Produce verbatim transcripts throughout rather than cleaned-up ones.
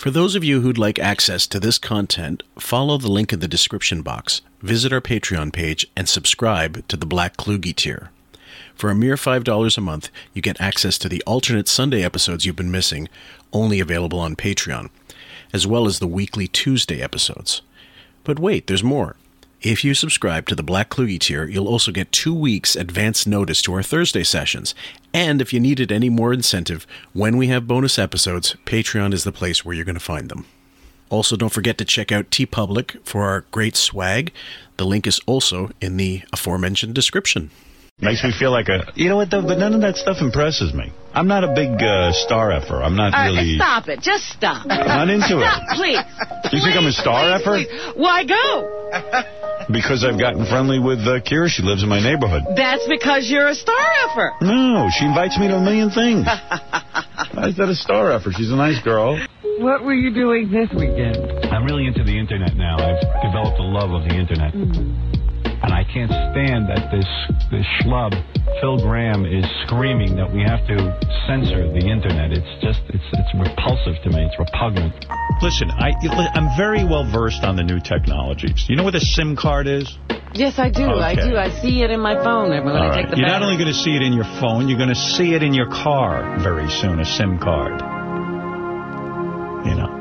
For those of you who'd like access to this content, follow the link in the description box, visit our Patreon page, and subscribe to the Black Kluge tier. For a mere five dollars a month, you get access to the alternate Sunday episodes you've been missing, only available on Patreon, as well as the weekly Tuesday episodes. But wait, there's more. If you subscribe to the Black Kluge tier, you'll also get two weeks advance notice to our Thursday sessions. And if you needed any more incentive, when we have bonus episodes, Patreon is the place where you're going to find them. Also, don't forget to check out TeePublic for our great swag. The link is also in the aforementioned description. Makes me feel like a... You know what, though? But none of that stuff impresses me. I'm not a big uh, star-effer. I'm not All really... right, stop it. Just stop. I'm not into stop, it. please. You please, think I'm a star-effer? please, please. Why go? Because I've gotten friendly with uh, Kira. She lives in my neighborhood. That's because you're a star-effer. No, she invites me to a million things. Why is that a star-effer? She's a nice girl. What were you doing this weekend? I'm really into the internet now. I've developed a love of the internet. Mm-hmm. And I can't stand that this this schlub, Phil Graham, is screaming that we have to censor the internet. It's just, it's it's repulsive to me. It's repugnant. Listen, I, I'm very well versed on the new technologies. You know what a SIM card is? Yes, I do. Okay. I do. I see it in my phone when All I right. take the You're battery. not only going to see it in your phone, you're going to see it in your car very soon, a SIM card. You know.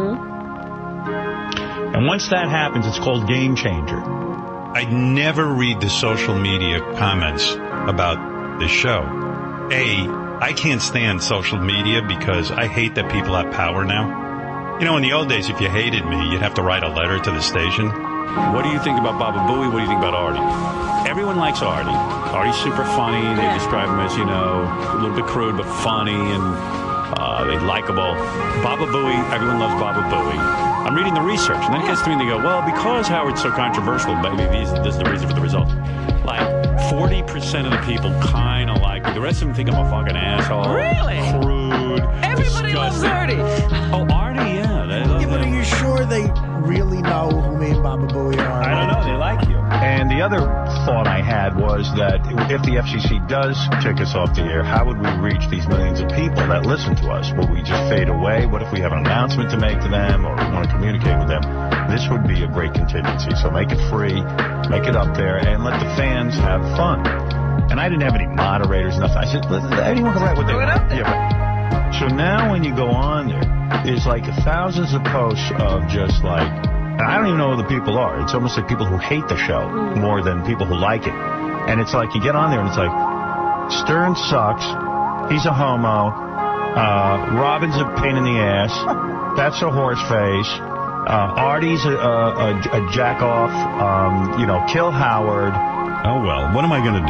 Mm-hmm. And once that happens, it's called Game Changer. I never read the social media comments about this show. A, I can't stand social media because I hate that people have power now. You know, in the old days, if you hated me, you'd have to write a letter to the station. What do you think about Baba Booey? What do you think about Artie? Everyone likes Artie. Artie's super funny. They Yeah. describe him as, you know, a little bit crude, but funny and uh, they likable. Baba Booey, everyone loves Baba Booey. I'm reading the research, and then it gets to me and they go, well, because Howard's so controversial, maybe these, this is the reason for the result. Like, forty percent of the people kind of like me. The rest of them think I'm a fucking asshole. Really? Crude. Everybody loves disgusting. Artie. Oh, Artie, yeah. They love Yeah, but are him. you sure they really know who me and Baba Booey are? I don't know. They like you. And the other thought I had was that if the F C C does kick us off the air, how would we reach these millions of people that listen to us? Will we just fade away? What if we have an announcement to make to them or we want to communicate with them? This would be a great contingency. So make it free, make it up there, and let the fans have fun. And I didn't have any moderators, nothing. I said, let anyone can write what they Throw it want. up there. Yeah, but, so now when you go on there, there's like thousands of posts of just like, and I don't even know who the people are. It's almost like people who hate the show more than people who like it. And it's like you get on there and it's like, Stern sucks. He's a homo. Uh, Robin's a pain in the ass. That's a horse face. Uh, Artie's a, a, a, a jack off. Um, you know, kill Howard. Oh, well, what am I going to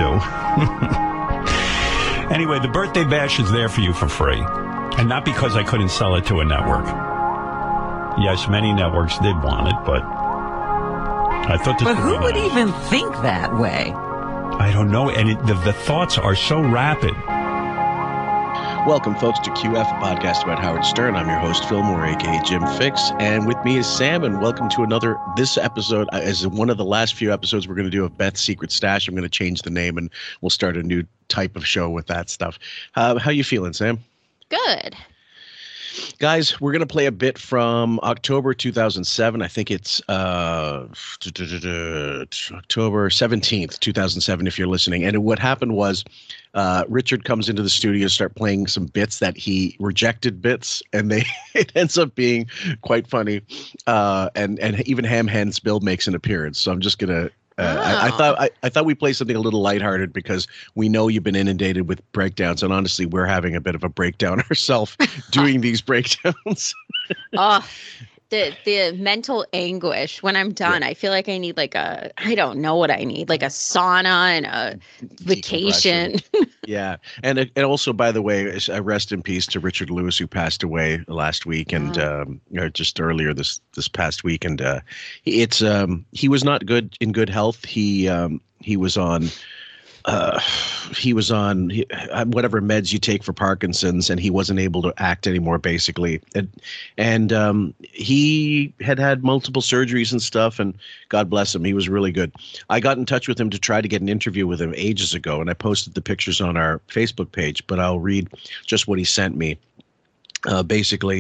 do? Anyway, the birthday bash is there for you for free. And not because I couldn't sell it to a network. Yes, many networks did want it, but I thought this But would who be would nice. even think that way? I don't know, and it, the, the thoughts are so rapid. Welcome, folks, to Q F, a podcast about Howard Stern. I'm your host, Phil Moore, a k a. Jim Fix, and with me is Sam, and welcome to another, this episode uh, is one of the last few episodes we're going to do of Beth's Secret Stash. I'm going to change the name, and we'll start a new type of show with that stuff. Uh, how you feeling, Sam? Good. Guys, we're going to play a bit from October two thousand seven. I think it's uh, October seventeenth, two thousand seven, if you're listening. And what happened was uh, Richard comes into the studio, start playing some bits that he rejected bits, and they it ends up being quite funny. Uh, and, and even Ham Hands Bill makes an appearance. So I'm just going to Uh, I, I thought I, I thought we play something a little lighthearted because we know you've been inundated with breakdowns, and honestly, we're having a bit of a breakdown ourselves doing these breakdowns. Oh, the the mental anguish when I'm done. Yeah. I feel like I need like a I don't know what I need, like a sauna and a vacation. Yeah, and and also, by the way, a rest in peace to Richard Lewis, who passed away last week, and oh. um, or just earlier this this past week, and uh, it's um, he was not good in good health. He um, he was on. Uh, he was on he, whatever meds you take for Parkinson's, and he wasn't able to act anymore, basically. And, and um, he had had multiple surgeries and stuff, and God bless him, he was really good. I got in touch with him to try to get an interview with him ages ago, and I posted the pictures on our Facebook page, but I'll read just what he sent me. Uh, basically,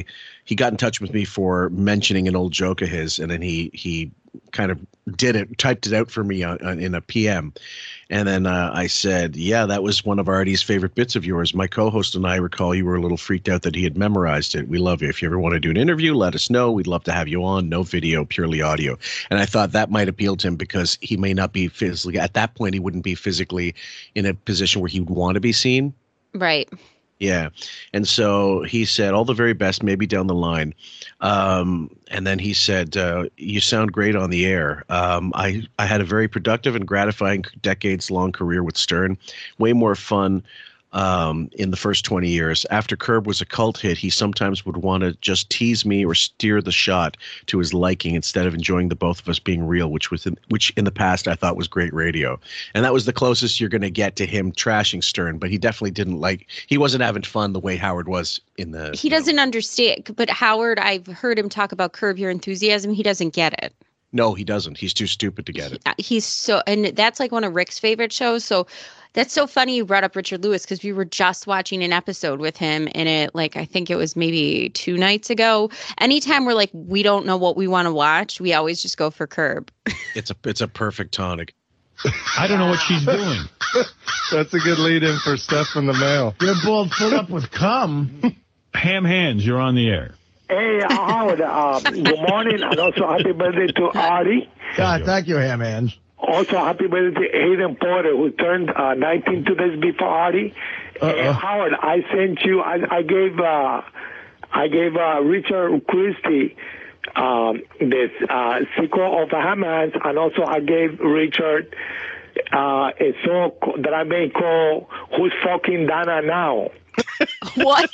he got in touch with me for mentioning an old joke of his, and then he he kind of did it, typed it out for me on, on, in a P M. And then uh, I said, yeah, that was one of Artie's favorite bits of yours. My co-host and I recall you were a little freaked out that he had memorized it. We love you. If you ever want to do an interview, let us know. We'd love to have you on. No video, purely audio. And I thought that might appeal to him because he may not be physically, at that point, he wouldn't be physically in a position where he would want to be seen. Right. Yeah. And so he said, all the very best, maybe down the line. Um, and then he said, uh, you sound great on the air. Um, I, I had a very productive and gratifying decades-long career with Stern. Way more fun um, in the first twenty years. After Curb was a cult hit, he sometimes would want to just tease me or steer the shot to his liking instead of enjoying the both of us being real, which was in, which in the past I thought was great radio. And that was the closest you're going to get to him trashing Stern, but he definitely didn't like, he wasn't having fun the way Howard was in the... He doesn't know. understand, but Howard, I've heard him talk about Curb Your Enthusiasm. He doesn't get it. No, he doesn't. He's too stupid to get it. He, he's so, and that's like one of Rick's favorite shows. So that's so funny you brought up Richard Lewis because we were just watching an episode with him in it. Like, I think it was maybe two nights ago. Anytime we're like, we don't know what we want to watch, we always just go for Curb. It's a, it's a perfect tonic. I don't know what she's doing. That's a good lead-in for stuff in the mail. You're both put up with cum. Ham Hands, you're on the air. Hey, Howard, uh, good morning, and also happy birthday to Artie. God, thank you, Ham Hands. Also, happy birthday to Hayden Porter, who turned uh, nineteen two days before Artie. Uh, Howard, I sent you, I, I gave uh, I gave uh, Richard Christie um, this uh, sequel of the Ham Hands, and also I gave Richard uh, a song that I may call Who's Fucking Dana Now? What?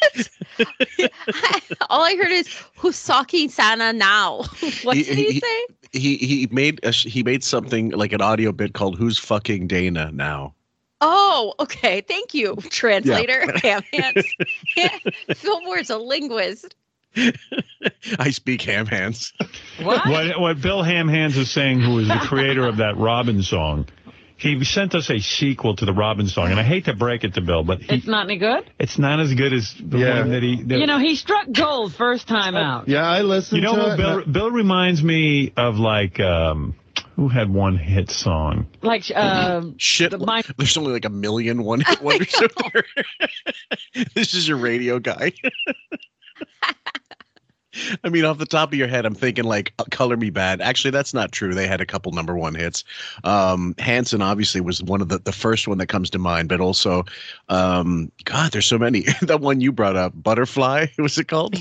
All I heard is who's talking Santa now. What he, did he, he say? He he made a, he made something like an audio bit called "Who's Fucking Dana Now." Oh, okay. Thank you, translator. Yeah. Ham Hands. Yeah. Fillmore's a linguist. I speak ham hands. What? what? What Bill Ham Hands is saying, who is the creator of that Robin song, he sent us a sequel to the Robin song, and I hate to break it to Bill, but he, It's not any good? it's not as good as the Yeah. one that he... The, You know, he struck gold first time out. Yeah, I listened you know to who it. Bill, Bill reminds me of, like, um, who had one hit song? Like, uh, Shit, the my, there's only like a million one hit wonders out there. This is your radio guy. I mean, off the top of your head, I'm thinking like Color Me Bad. Actually, that's not true. They had a couple number one hits. Um, Hanson obviously was one of the, the first one that comes to mind, but also, um, God, there's so many. That one you brought up, Butterfly, what's it called?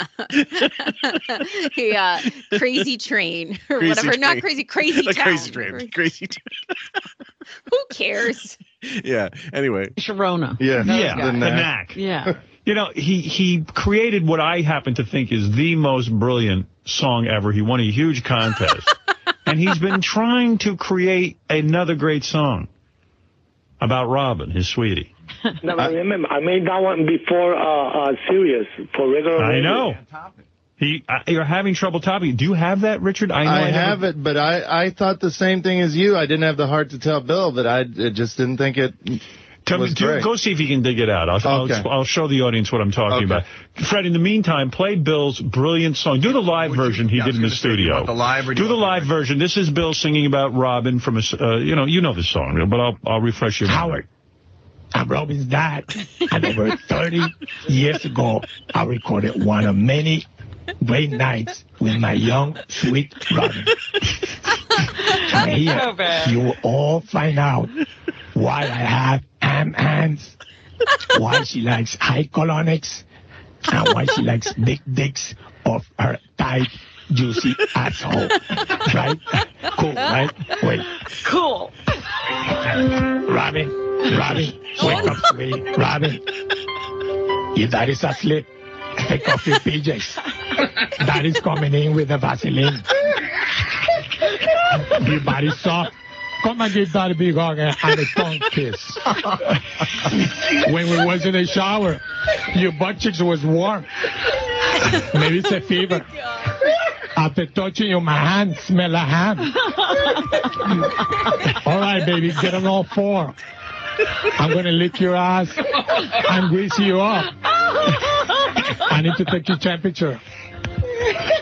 Yeah, Crazy Train or Crazy whatever. Train. Not Crazy, Crazy The Town. Crazy Train. Crazy Train. Who cares? Yeah. Anyway. Sharona. Yeah, Yeah, the the knack. knack. Yeah. You know, he, he created what I happen to think is the most brilliant song ever. He won a huge contest. And he's been trying to create another great song about Robin, his sweetie. No, I remember, I made that one before uh, uh, Sirius for regular I radio. know. He, uh, you're having trouble topping. Do you have that, Richard? I know I, I never- have it, but I, I thought the same thing as you. I didn't have the heart to tell Bill, but I, I just didn't think it Tell me, was do, great. go see if you can dig it out. I'll, Okay. I'll, I'll show the audience what I'm talking Okay. about. Fred, in the meantime, play Bill's brilliant song. Do the live version he did in the studio. The live or Do the live version. This is Bill singing about Robin from a, s- uh, you know, you know the song, but I'll, I'll refresh your memory. Howard, I'm Robin's dad, and over thirty years ago, I recorded one of many great nights with my young, sweet Robin. And here, so bad. you will all find out why I have ham hands, why she likes high colonics, and why she likes big dicks of her tight, juicy asshole. Right? Cool, right? Wait. Cool. Robin, Robin, wake up, sweetie. Robin, your daddy's asleep. Take off your P Js. Daddy's coming in with the Vaseline. Your body's soft. Come and give daddy a big hug and a tongue kiss. When we was in the shower, your butt cheeks was warm. Maybe it's a fever. After touching you, my hand smell a ham. All right, baby, get on all four. I'm going to lick your ass and grease you up. I need to take your temperature.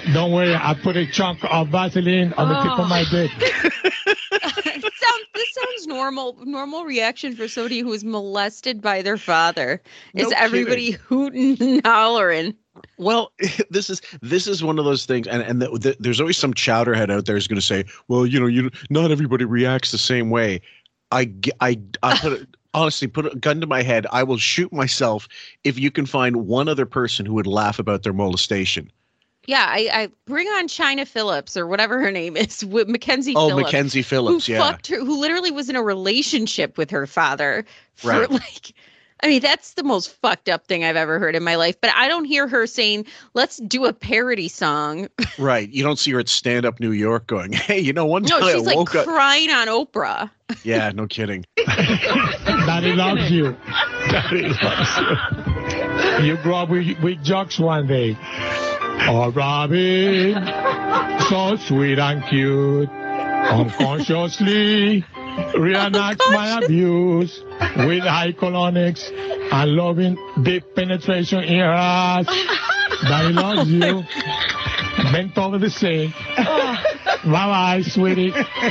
Don't worry, I put a chunk of Vaseline on the tip of my dick. It sounds, this sounds normal. Normal reaction for somebody who was molested by their father. No Is everybody kidding. hooting and hollering? Well, this is this is one of those things, and and the, the, there's always some chowderhead out there who's going to say, well, you know, you not everybody reacts the same way. I g- I I put it, honestly put a gun to my head. I will shoot myself if you can find one other person who would laugh about their molestation. Yeah, I, I bring on China Phillips or whatever her name is, with Mackenzie Oh, Phillips. Mackenzie Phillips, who yeah. Fucked her, who literally was in a relationship with her father for Right. like, I mean, that's the most fucked up thing I've ever heard in my life. But I don't hear her saying, let's do a parody song. Right. You don't see her at Stand Up New York going, hey, you know, one time No, she's I like woke up. crying on Oprah. Yeah, no kidding. Daddy loves you. Daddy loves you. You grew up with, with jokes one day. Oh, Robin, so sweet and cute. Unconsciously reenacts my abuse with high colonics and loving deep penetration in her ass. Daddy loves you. Bent over the sink. Bye-bye, sweetie.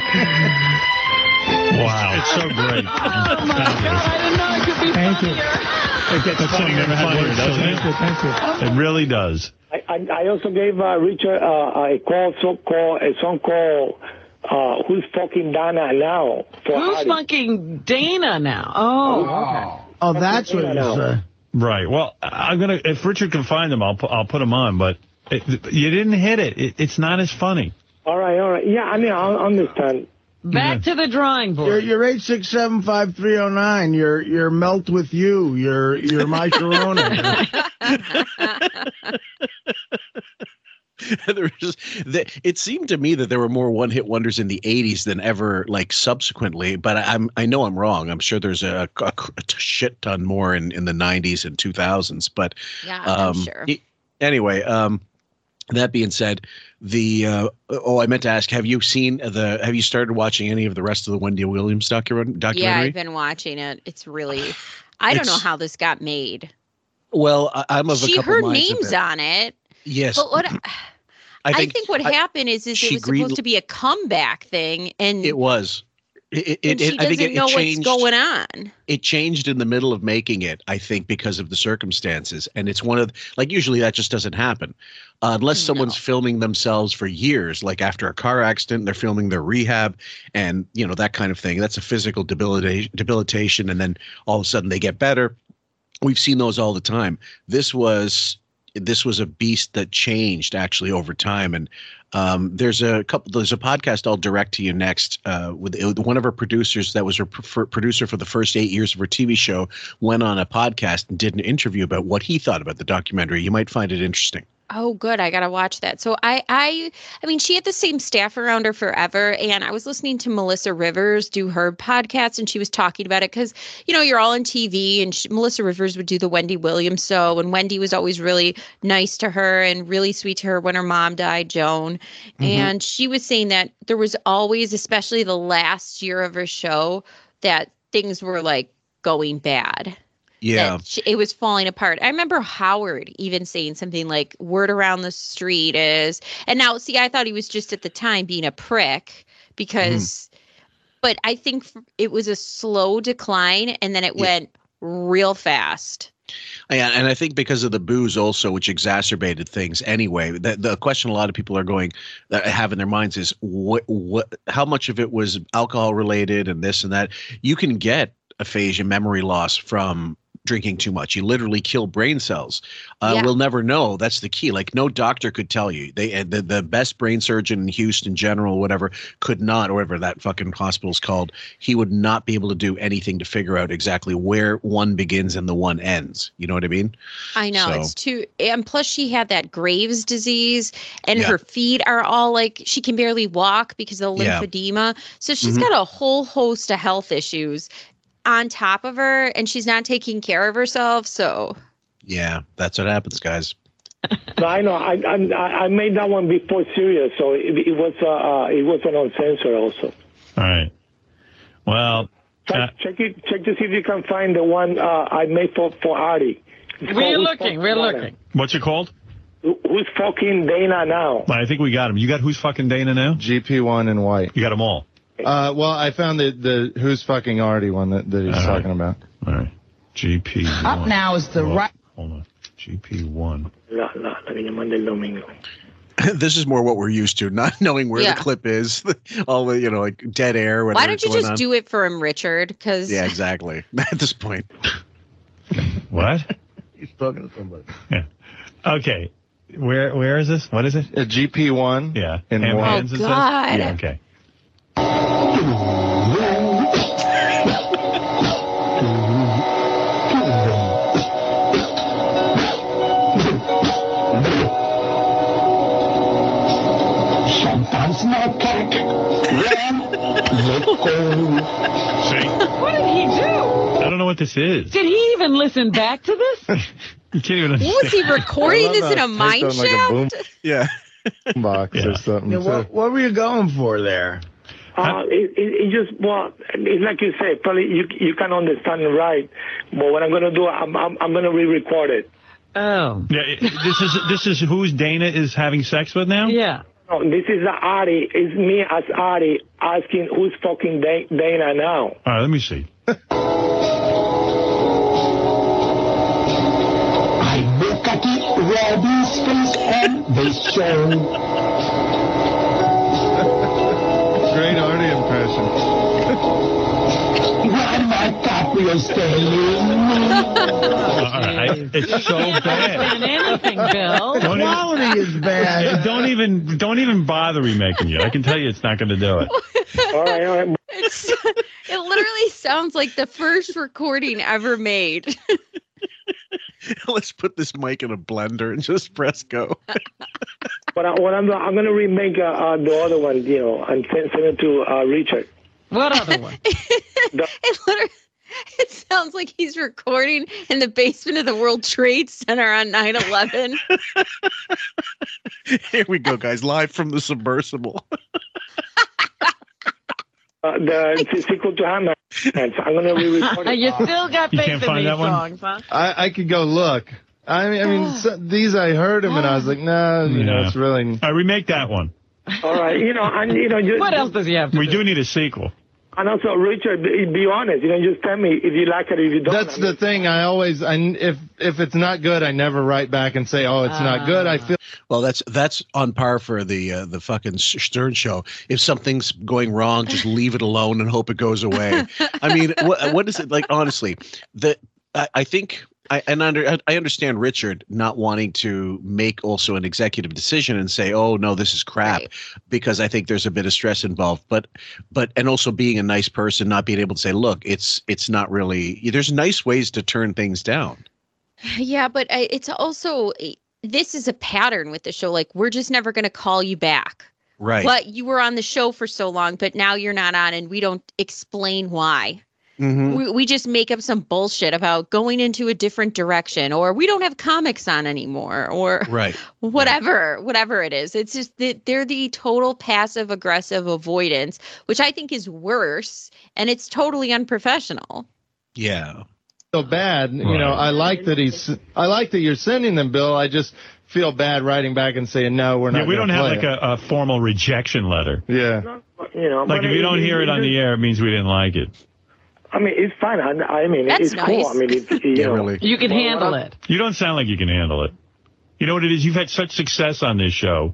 Wow, it's so great. Oh my God, I didn't know it could be Thank you. It gets funnier and funnier, doesn't Thank you, thank you. it? It really does. I, I, I also gave uh, Richard uh, a call, so called a song called uh, "Who's Fucking Dana Now?" For Who's Hardy. fucking Dana now? Oh, okay. Oh, that's what it is. Uh, Right. Well, I'm gonna. If Richard can find them, I'll pu- I'll put them on. But it, you didn't hit it. it. It's not as funny. All right, all right. Yeah, I mean, I understand. Back to the drawing board. you're, you're eight six seven five three zero nine. You're you're melt with you. You're you're my Corona. There was just, the, it seemed to me that there were more one-hit wonders in the eighties than ever, like subsequently. But I, I'm I know I'm wrong. I'm sure there's a, a, a shit ton more in, in the nineties and two thousands. But Yeah, um, I'm sure. e- anyway, um, that being said, the uh, oh, I meant to ask: Have you seen the? Have you started watching any of the rest of the Wendy Williams docu- documentary? Yeah, I've been watching it. It's really, I don't know It's- how this got made. Well, I, I'm of She, a couple her minds name's of it. on it. Yes, But what I I think, think, what I- happened is, is she it was agreed- supposed to be a comeback thing, and it was. It, it, and she it, I doesn't think it, know it changed. what's going on. It changed in the middle of making it, I think, because of the circumstances. And it's one of, like, usually that just doesn't happen. Uh, unless someone's filming themselves for years, like after a car accident, they're filming their rehab and, you know, that kind of thing. That's a physical debilitation, debilitation. And then all of a sudden they get better. We've seen those all the time. This was, this was a beast that changed actually over time. And um, there's a couple, there's a podcast I'll direct to you next uh, with one of our producers that was her pr- producer for the first eight years of her T V show, went on a podcast and did an interview about what he thought about the documentary. You might find it interesting. Oh, good. I got to watch that. So I, I, I mean, she had the same staff around her forever. And I was listening to Melissa Rivers do her podcast, and she was talking about it because, you know, you're all on T V, and she, Melissa Rivers would do the Wendy Williams show. And Wendy was always really nice to her and really sweet to her when her mom died, Joan. Mm-hmm. And she was saying that there was always, especially the last year of her show, that things were like going bad. Yeah, she, it was falling apart. I remember Howard even saying something like, word around the street is, and now see, I thought he was just at the time being a prick because, mm. but I think it was a slow decline and then it yeah. went real fast. Yeah, and I think because of the booze also, which exacerbated things anyway. The, the question a lot of people are going that have in their minds is what, what, how much of it was alcohol related and this and that. You can get aphasia, memory loss from drinking too much. You literally kill brain cells. Uh, yeah. We'll never know. That's the key. Like no doctor could tell you. They the, the best brain surgeon in Houston General, whatever, could not, or whatever that fucking hospital's called. He would not be able to do anything to figure out exactly where one begins and the one ends. You know what I mean? I know. So, it's too. And plus, she had that Graves' disease, and yeah. her feet are all like she can barely walk because of the lymphedema. Yeah. So she's mm-hmm. got a whole host of health issues on top of her, and she's not taking care of herself. So yeah, that's what happens, guys. No, I know. I, I I made that one before Sirius, so it, it was uh, uh it was an uncensored also. All right. Well, check, uh, check it. Check to see if you can find the one uh, I made for for Artie. We're looking. We're looking. What's it called? Who's fucking Dana now? I think we got him. You got Who's Fucking Dana now? G P one and White. You got them all. Uh, well, I found the the Who's Fucking Artie one that, that he's all talking right. about. All right. G P one. Up now is the Hold on. right. Hold on. G P one. La, la, la Guillemón del Domingo. This is more what we're used to, not knowing where Yeah. the clip is, all the, you know, like dead air. Why don't you going just on. do it for him, Richard? Because Yeah, exactly. At this point. What? He's talking to somebody. Yeah. Okay. Where Where is this? What is it? A G P one. Yeah. And Ham White. Hands, it says? Oh, God. Yeah, okay. Sometimes my cat ran, let go. See? What did he do? I don't know what this is. Did he even listen back to this? You can't even understand. what was he recording I this love in a how mine it's typed on like a shaft? Yeah. boom box Yeah. or something. Yeah, so- what, what were you going for there? Uh, it, it, it just, well, it's like you say, probably you you can understand it right, but what I'm going to do, I'm, I'm, I'm going to re-record it. Oh. Yeah, it- this is this is who's Dana is having sex with now? Yeah. No, this is Ari. It's me as Ari asking who's fucking Da- Dana now. All right, let me see. I look at it, Robbie's face on the show. Great Artie impression. Why my Caprio staying? All right, it's so bad. Saying anything, Bill. Don't even, Quality is bad. don't even don't even bother remaking it. I can tell you it's not going to do it. All right, all right. It's, it literally sounds like the first recording ever made. Let's put this mic in a blender and just press go. But I, what I'm, I'm going to remake uh, uh, the other one, you know, and send, send it to uh, Richard. What other one? it literally it sounds like he's recording in the basement of the World Trade Center on nine eleven. Here we go, guys. Live from the submersible. Uh, the it's sequel to Hammer. I'm going to re-record it. You still got You faith can't in find these that one? songs, huh? I, I could go look. I mean, I mean, so, these I heard them and I was like, no, you know, Yeah. it's really. All right, remake that one. All right, you know, and you know, just, What else does he have to We do? do need a sequel. and also Richard, be, be honest. You know, just tell me if you like it, or if you don't. That's I mean, the thing. I always, I if if it's not good, I never write back and say, oh, it's not good. I feel. Well, that's that's on par for the uh, the fucking Stern show. If something's going wrong, just leave it alone and hope it goes away. I mean, what what is it like? Honestly, the I, I think I and under I understand Richard not wanting to make also an executive decision and say, oh no, this is crap, Right. because I think there's a bit of stress involved. But but and also being a nice person, not being able to say, look, it's it's not really. There's nice ways to turn things down. Yeah, but I, it's also this is a pattern with the show. Like, we're just never going to call you back. Right. But you were on the show for so long, but now you're not on, and we don't explain why. Mhm. We, we just make up some bullshit about going into a different direction, or we don't have comics on anymore, or Right. whatever, whatever it is. It's just that they're the total passive aggressive avoidance, which I think is worse, and it's totally unprofessional. Yeah. So bad, you know. I like that he's. I like that you're sending them, Bill. I just feel bad writing back and saying no, we're not. Yeah, we don't gonna have play like it. a, a formal rejection letter. Yeah. you know, Like but if you don't hear it on the just- air, it means we didn't like it. I mean, it's fine. I, I mean, That's it's cool. nice. I mean, it, you Yeah, know, really. You can Well, handle well, it. You don't sound like you can handle it. You know what it is? You've had such success on this show.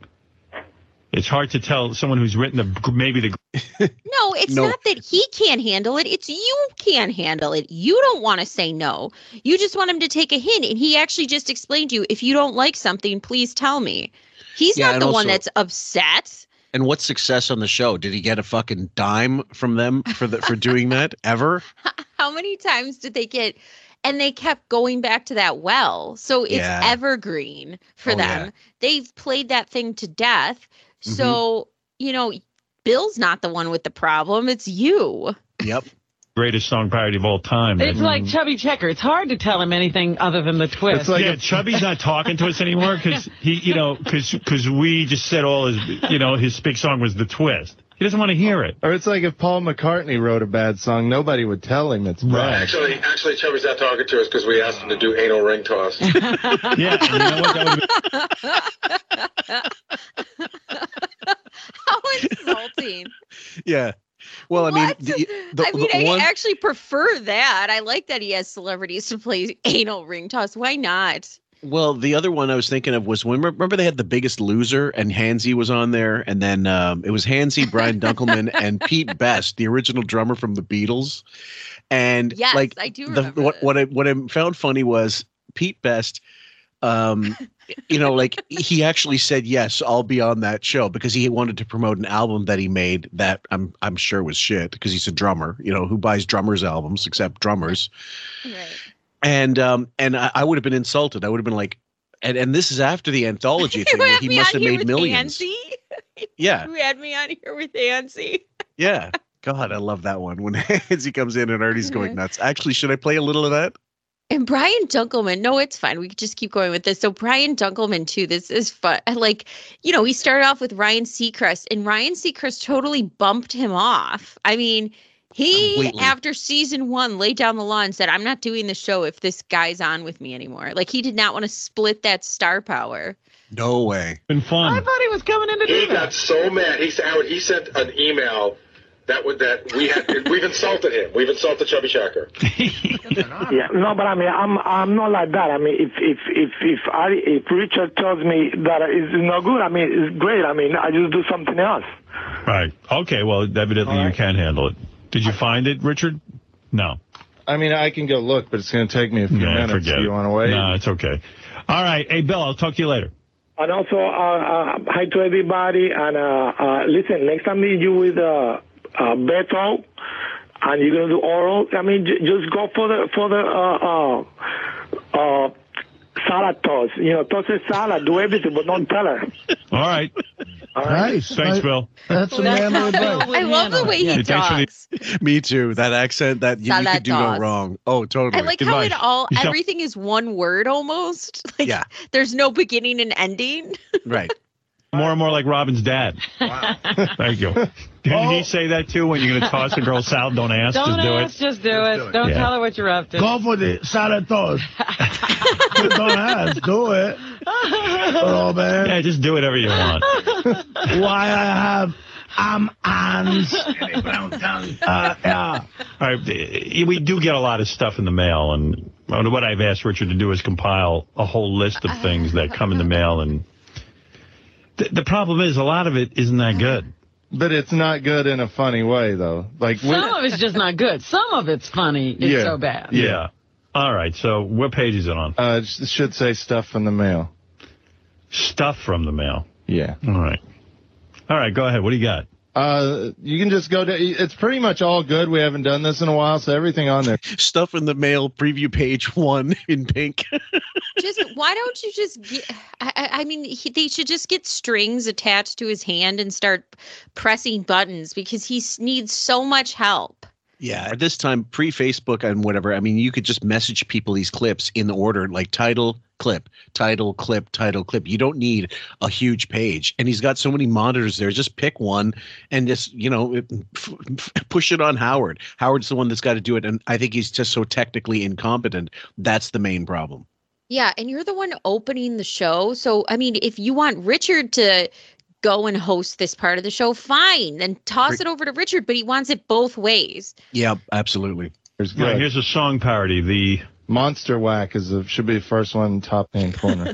It's hard to tell someone who's written the maybe the. No, it's No. not that he can't handle it. It's you can't handle it. You don't want to say no. You just want him to take a hint. And he actually just explained to you, if you don't like something, please tell me. He's Yeah, not and the one also- that's upset. And what's success on the show? Did he get a fucking dime from them for the, for doing that ever? How many times did they get? And they kept going back to that well. So it's Yeah. evergreen for Oh, them. yeah. They've played that thing to death. So, you know, Bill's not the one with the problem. It's you. Yep. Greatest song parody of all time. It's like Chubby Checker. It's hard to tell him anything other than the twist. It's like yeah, a- Chubby's not talking to us anymore because he, you know, because because we just said all his, you know, his big song was The Twist. He doesn't want to hear it. Or it's like if Paul McCartney wrote a bad song, nobody would tell him it's bad. Actually, actually, Chubby's not talking to us because we asked him to do anal ring toss. Yeah, you know what? That would How insulting. Yeah. Well, I mean, the, the, I mean, the I one... actually prefer that. I like that he has celebrities to play anal ring toss. Why not? Well, the other one I was thinking of was when remember they had The Biggest Loser and Hansy was on there, and then um, it was Hansy, Brian Dunkelman, and Pete Best, the original drummer from the Beatles. And yes, like I do the, remember what this. what I what I found funny was Pete Best. Um, you know, like he actually said yes, I'll be on that show because he wanted to promote an album that he made that I'm I'm sure was shit because he's a drummer. You know, who buys drummers albums except drummers. Right. And um and I, I would have been insulted. I would have been like, and and this is after the anthology thing where he must have made millions. Yeah. You had me on here with Nancy. Yeah. God, I love that one when Hansy comes in and Artie's going nuts. Actually, should I play a little of that? And Brian Dunkelman, no, it's fine. We could just keep going with this. So Brian Dunkelman, too, this is fun. Like, you know, he started off with Ryan Seacrest, and Ryan Seacrest totally bumped him off. I mean, he, Completely. after season one, laid down the law and said, I'm not doing the show if this guy's on with me anymore. Like, he did not want to split that star power. No way. Been fun. I thought he was coming in to He do that. got so mad. He Howard, he sent an email that would that we had we've insulted him. We've insulted Chubby Checker. Yeah, no, but I mean, I'm I'm not like that. I mean, if if if if I if Richard tells me that it's not good, I mean, it's great. I mean, I just do something else. Right. Okay. Well, evidently you can handle it. Did you find it, Richard? No. I mean, I can go look, but it's going to take me a few Yeah, minutes. forget Do you it. want to wait? No, it's okay. All right. Hey, Bill, I'll talk to you later. And also, uh, uh, hi to everybody. And uh, uh, listen, next time you do with uh, uh, Beto, and you're gonna do oral, I mean, j- just go for the for the uh, uh, uh, salad toss. You know, toss a salad, do everything, but don't tell her. All right. All right. Nice. Thanks, I- Bill. That's a manly advice. I love the way he Yeah, thanks for the- talks. Me too. That accent, that you, you Salad could do no toss. wrong. Oh, totally. I like how Advice. it all, You sound- everything is one word almost. Like, Yeah. there's no beginning and ending. Right. More and more like Robin's dad. Wow. Thank you. Didn't he say that too? When you're going to toss a girl salad, don't ask, Don't just do ask, it. just do it. do it. Don't Yeah. tell her what you're up to. Go for the salad toss. Don't ask, do it. Oh, man. Yeah, just do whatever you want. Why I have am hands and a brown tongue. Uh, yeah. All right, we do get a lot of stuff in the mail, and what I've asked Richard to do is compile a whole list of things that come in the mail, and th- the problem is a lot of it isn't that good. But it's not good in a funny way, though. Like we, Some of it's just not good. Some of it's funny. It's Yeah. so bad. Yeah. All right, so what page is it on? uh, it should say stuff from the mail. Stuff from the mail. Yeah. All right. All right, go ahead. What do you got? Uh, you can just go to. It's pretty much all good. We haven't done this in a while, so everything on there. Stuff in the mail preview page one in pink. Just why don't you just get? I, I I mean, he, they should just get strings attached to his hand and start pressing buttons because he s- needs so much help. Yeah, at this time, pre-Facebook and whatever, I mean, you could just message people these clips in order, like title, clip, title, clip, title, clip. You don't need a huge page. And he's got so many monitors there. Just pick one and just, you know, f- f- push it on Howard. Howard's the one that's got to do it. And I think he's just so technically incompetent. That's the main problem. Yeah, and you're the one opening the show. So, I mean, if you want Richard to go and host this part of the show, fine. Then toss Great. it over to Richard, but he wants it both ways. Yeah, absolutely. There's All right, good. here's a song parody. The Monster Whack is a, should be the first one, top hand corner.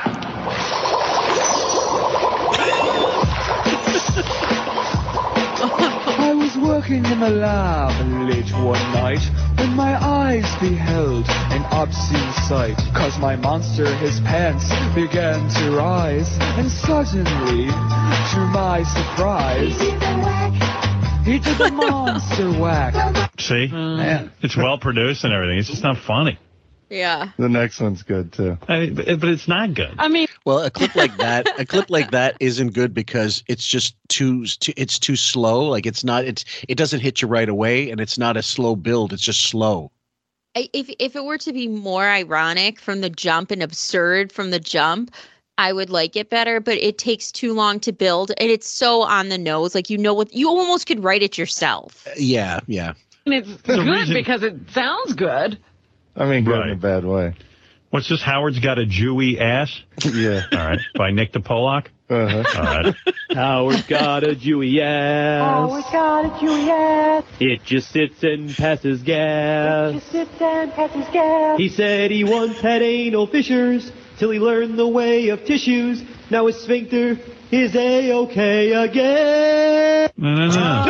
I was working in the lab late one night when my eyes beheld an obscene sight. Cause my monster, his pants began to rise, and suddenly, to my surprise, he did the monster whack. see, Man. it's well produced and everything. It's just not funny. Yeah. The next one's good too. I mean, but, but it's not good. I mean, Well, a clip like that, a clip like that isn't good because it's just too, too, it's too slow. Like it's not, it's, it doesn't hit you right away, and it's not a slow build. It's just slow. I- If if it were to be more ironic from the jump and absurd from the jump, I would like it better, but it takes too long to build, and it's so on the nose. Like, you know what? You almost could write it yourself. Yeah, yeah. And it's good reason... because it sounds good. I mean, good Right. in a bad way. What's this? Howard's Got a Jewy Ass? Yeah. All right. By Nick DePolak? Uh-huh. All right. Howard's got a Jewy ass. Howard's got a Jewy ass. It just sits and passes gas. It just sits and passes gas. He said he once had anal fissures till he learned the way of tissues. Now his sphincter is A-OK again. No, no, no.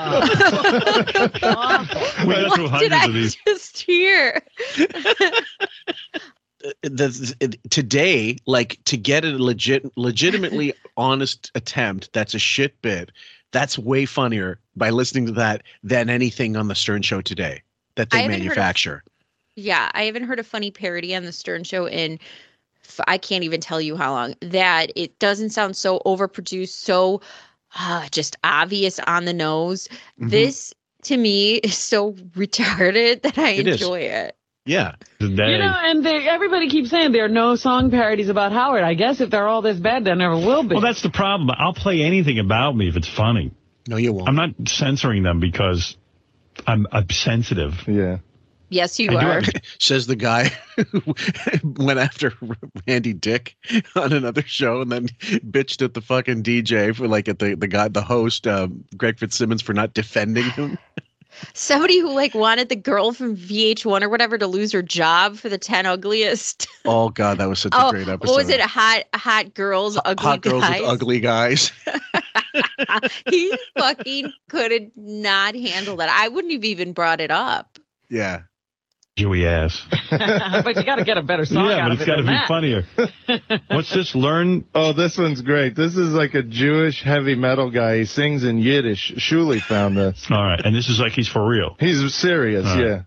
We go through What did hundreds I of these. just hear? The, today, like, to get a legit, legitimately honest attempt that's a shit bit, that's way funnier by listening to that than anything on the Stern Show today that I they haven't heard of- manufacture. Yeah, I haven't heard a funny parody on the Stern Show in f- I can't even tell you how long. That it doesn't sound so overproduced, so uh, just obvious on the nose. Mhm. This to me is so retarded that I It is. enjoy it. Yeah. You know, and they, everybody keeps saying there are no song parodies about Howard. I guess if they're all this bad, there never will be. Well, that's the problem. I'll play anything about me if it's funny. No, you won't. I'm not censoring them because I'm, I'm sensitive. Yeah. Yes, you I do are. have- Says the guy who went after Randy Dick on another show and then bitched at the fucking D J for like at the, the guy, the host, um, Greg Fitzsimmons, for not defending him. Somebody who like wanted the girl from V H one or whatever to lose her job for the ten ugliest. Oh God, that was such oh, a great episode. what was it? Hot, hot girls, ugly Hot girls guys. with ugly guys. He fucking could not handle that. I wouldn't have even brought it up. Yeah. Jewy ass. But you got to get a better song Yeah, out but of it's it got to than be that. funnier. What's this? Learn. Oh, this one's great. This is like a Jewish heavy metal guy. He sings in Yiddish. Shuli found this. All right. And this is like he's for real. He's serious, All right. yeah.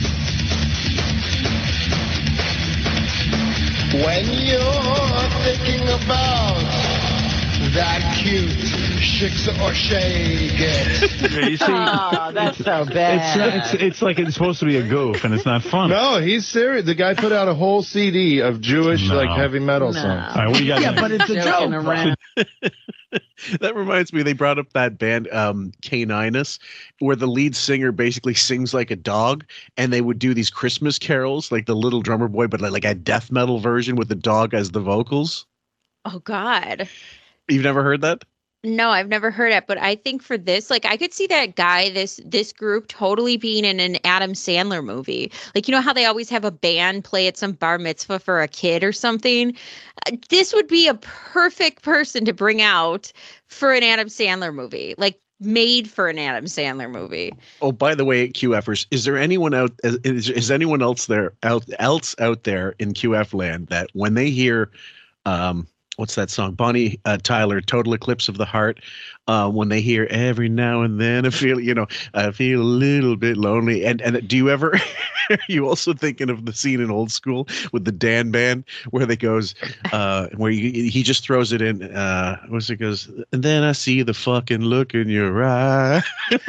When you're thinking about that cute shiksa or shake it. Yeah, you see, Oh, that's so it's, bad. it's it's like it's supposed to be a goof, and it's not fun. No, he's serious. The guy put out a whole C D of Jewish No. like heavy metal No. songs. All right, what do you got Yeah, next? but it's a Joking joke. around. That reminds me, they brought up that band, um, Caninus, where the lead singer basically sings like a dog, and they would do these Christmas carols, like the Little Drummer Boy, but like, like a death metal version with the dog as the vocals. Oh God. You've never heard that? No, I've never heard it, but I think for this, like I could see that guy, this this group totally being in an Adam Sandler movie. Like, you know how they always have a band play at some bar mitzvah for a kid or something? Uh, This would be a perfect person to bring out for an Adam Sandler movie. Like made for an Adam Sandler movie. Oh, by the way, QFers, is there anyone out? Is, is anyone else there out else out there in Q F land that when they hear, um, what's that song? Bonnie uh, Tyler, "Total Eclipse of the Heart." Uh, when they hear "every now and then I feel," you know, I feel a little bit lonely. And and do you ever? Are you also thinking of the scene in Old School with the Dan Band where they goes, uh, where he, he just throws it in? Uh, what's it goes? And then I see the fucking look in your eye.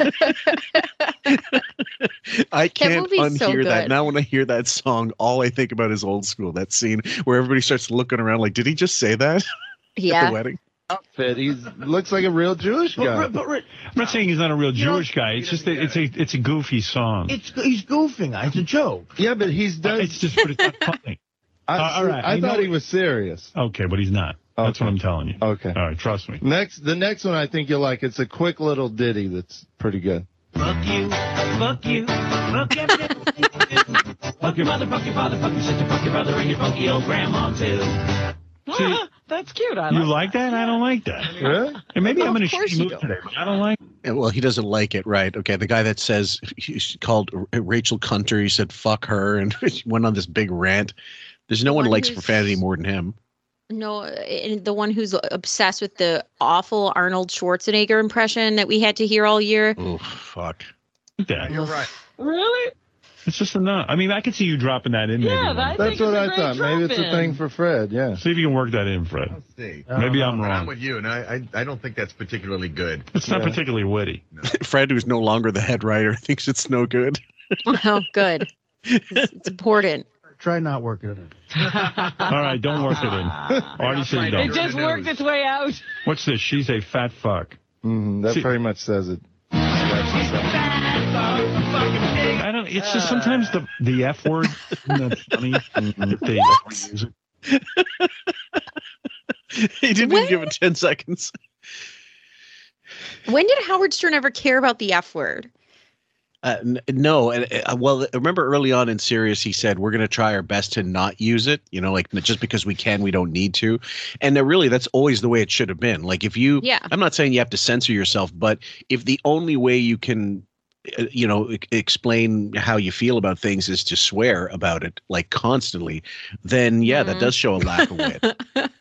I can't movie's so unhear that. good. Now when I hear that song, all I think about is Old School. That scene where everybody starts looking around like, did he just say that at Yeah. the wedding? Outfit. He looks like a real Jewish guy. But, but, but I'm not saying he's not a real Jewish guy. It's just that it's a it's a goofy song. it's he's goofing. It's a joke. Yeah, but he's done. It's just, but it's not funny. I, Uh, all right, I I thought know- he was serious. Okay, but he's not. That's Okay. what I'm telling you. Okay. All right, trust me. Next, the next one I think you'll like. It's a quick little ditty that's pretty good. Fuck you, fuck you, fuck everything. Fuck your mother, fuck your father, fuck your sister, fuck your brother, and your funky old grandma too. See, That's cute. I you like like that? I don't like that. Really? And maybe Well, I'm in a of course shitty you mood don't. today, but I don't like it. Yeah, well, he doesn't like it, right? Okay, the guy that says he's called R- Rachel Cunter, he said "fuck her" and went on this big rant. There's no The one one likes who's- profanity more than him. No, and the one who's obsessed with the awful Arnold Schwarzenegger impression that we had to hear all year. Oh, fuck. Yeah, You're right. Really? it's just enough. I mean, I could see you dropping that in. Yeah, maybe. that- That's think what it's a I great thought. Maybe it's a drop-in. thing for Fred. Yeah. See if you can work that in, Fred. Let's see. Maybe I'm But I'm wrong. with you, and I, I, I don't think that's particularly good. It's not Yeah. particularly witty. Fred, who's no longer the head writer, thinks it's no good. Oh, good. It's, it's important. Try not working it in. All right, don't work it in. Artie says don't. It just worked its way out. What's this? She's a fat fuck. Mm, that See- pretty much says it. I don't. It's just sometimes the the F word. Isn't that funny? If they use it. He didn't even give it ten seconds. When did Howard Stern ever care about the F word? Uh, n- no, and uh, well, remember early on in Sirius, he said we're going to try our best to not use it. You know, like just because we can, we don't need to. And uh, really, that's always the way it should have been. Like if you, Yeah. I'm not saying you have to censor yourself, but if the only way you can, uh, you know, e- explain how you feel about things is to swear about it like constantly, then yeah, that does show a lack of wit.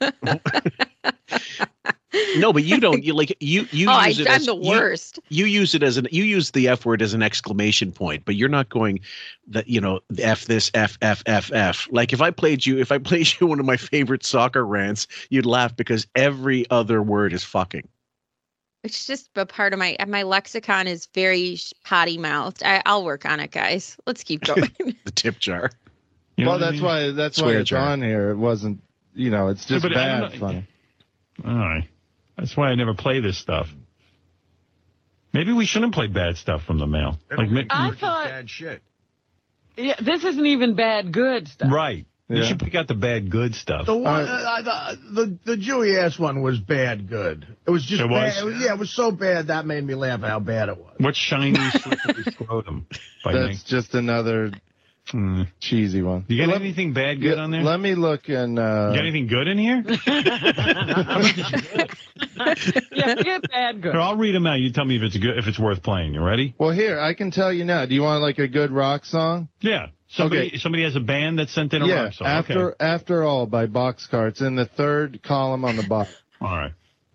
No, but you don't. You like you you Oh, use I- it I'm as the you- worst. You, use it as an you use the F word as an exclamation point, but you're not going that you know F this F F F F. Like if I played you, if I played you one of my favorite soccer rants, you'd laugh because every other word is fucking. It's just a part of my my lexicon is very potty mouthed. I, I'll work on it, guys. Let's keep going. The tip jar. You know well, what I that's mean? why that's Swear why it's jar. on here. It wasn't, you know, it's Yeah, just but I don't bad know- funny. All right. That's why I never play this stuff. Maybe we shouldn't play bad stuff from the mail. Like, ma- I thought, Bad shit. yeah, this isn't even bad good stuff. right. You Yeah. should pick out the bad good stuff. The one, uh, the, the the Jewy ass one was bad. Good. It was just It was? bad. It was, yeah, it was so bad that made me laugh. How bad it was. What's shiny, slippery scrotum? By me? That's just another Hmm. cheesy one. You got Let- anything bad good Yeah, on there? Let me look and. Uh, You got anything good in here? Yeah, forget bad good. Here, I'll read them out. You tell me if it's good, if it's worth playing. You ready? well, here I can tell you now. Do you want like a good rock song? Yeah. Somebody, Okay. somebody has a band that sent in a yeah. rock song. After Okay. After All by Boxcar. It's in the third column on the bottom. All right.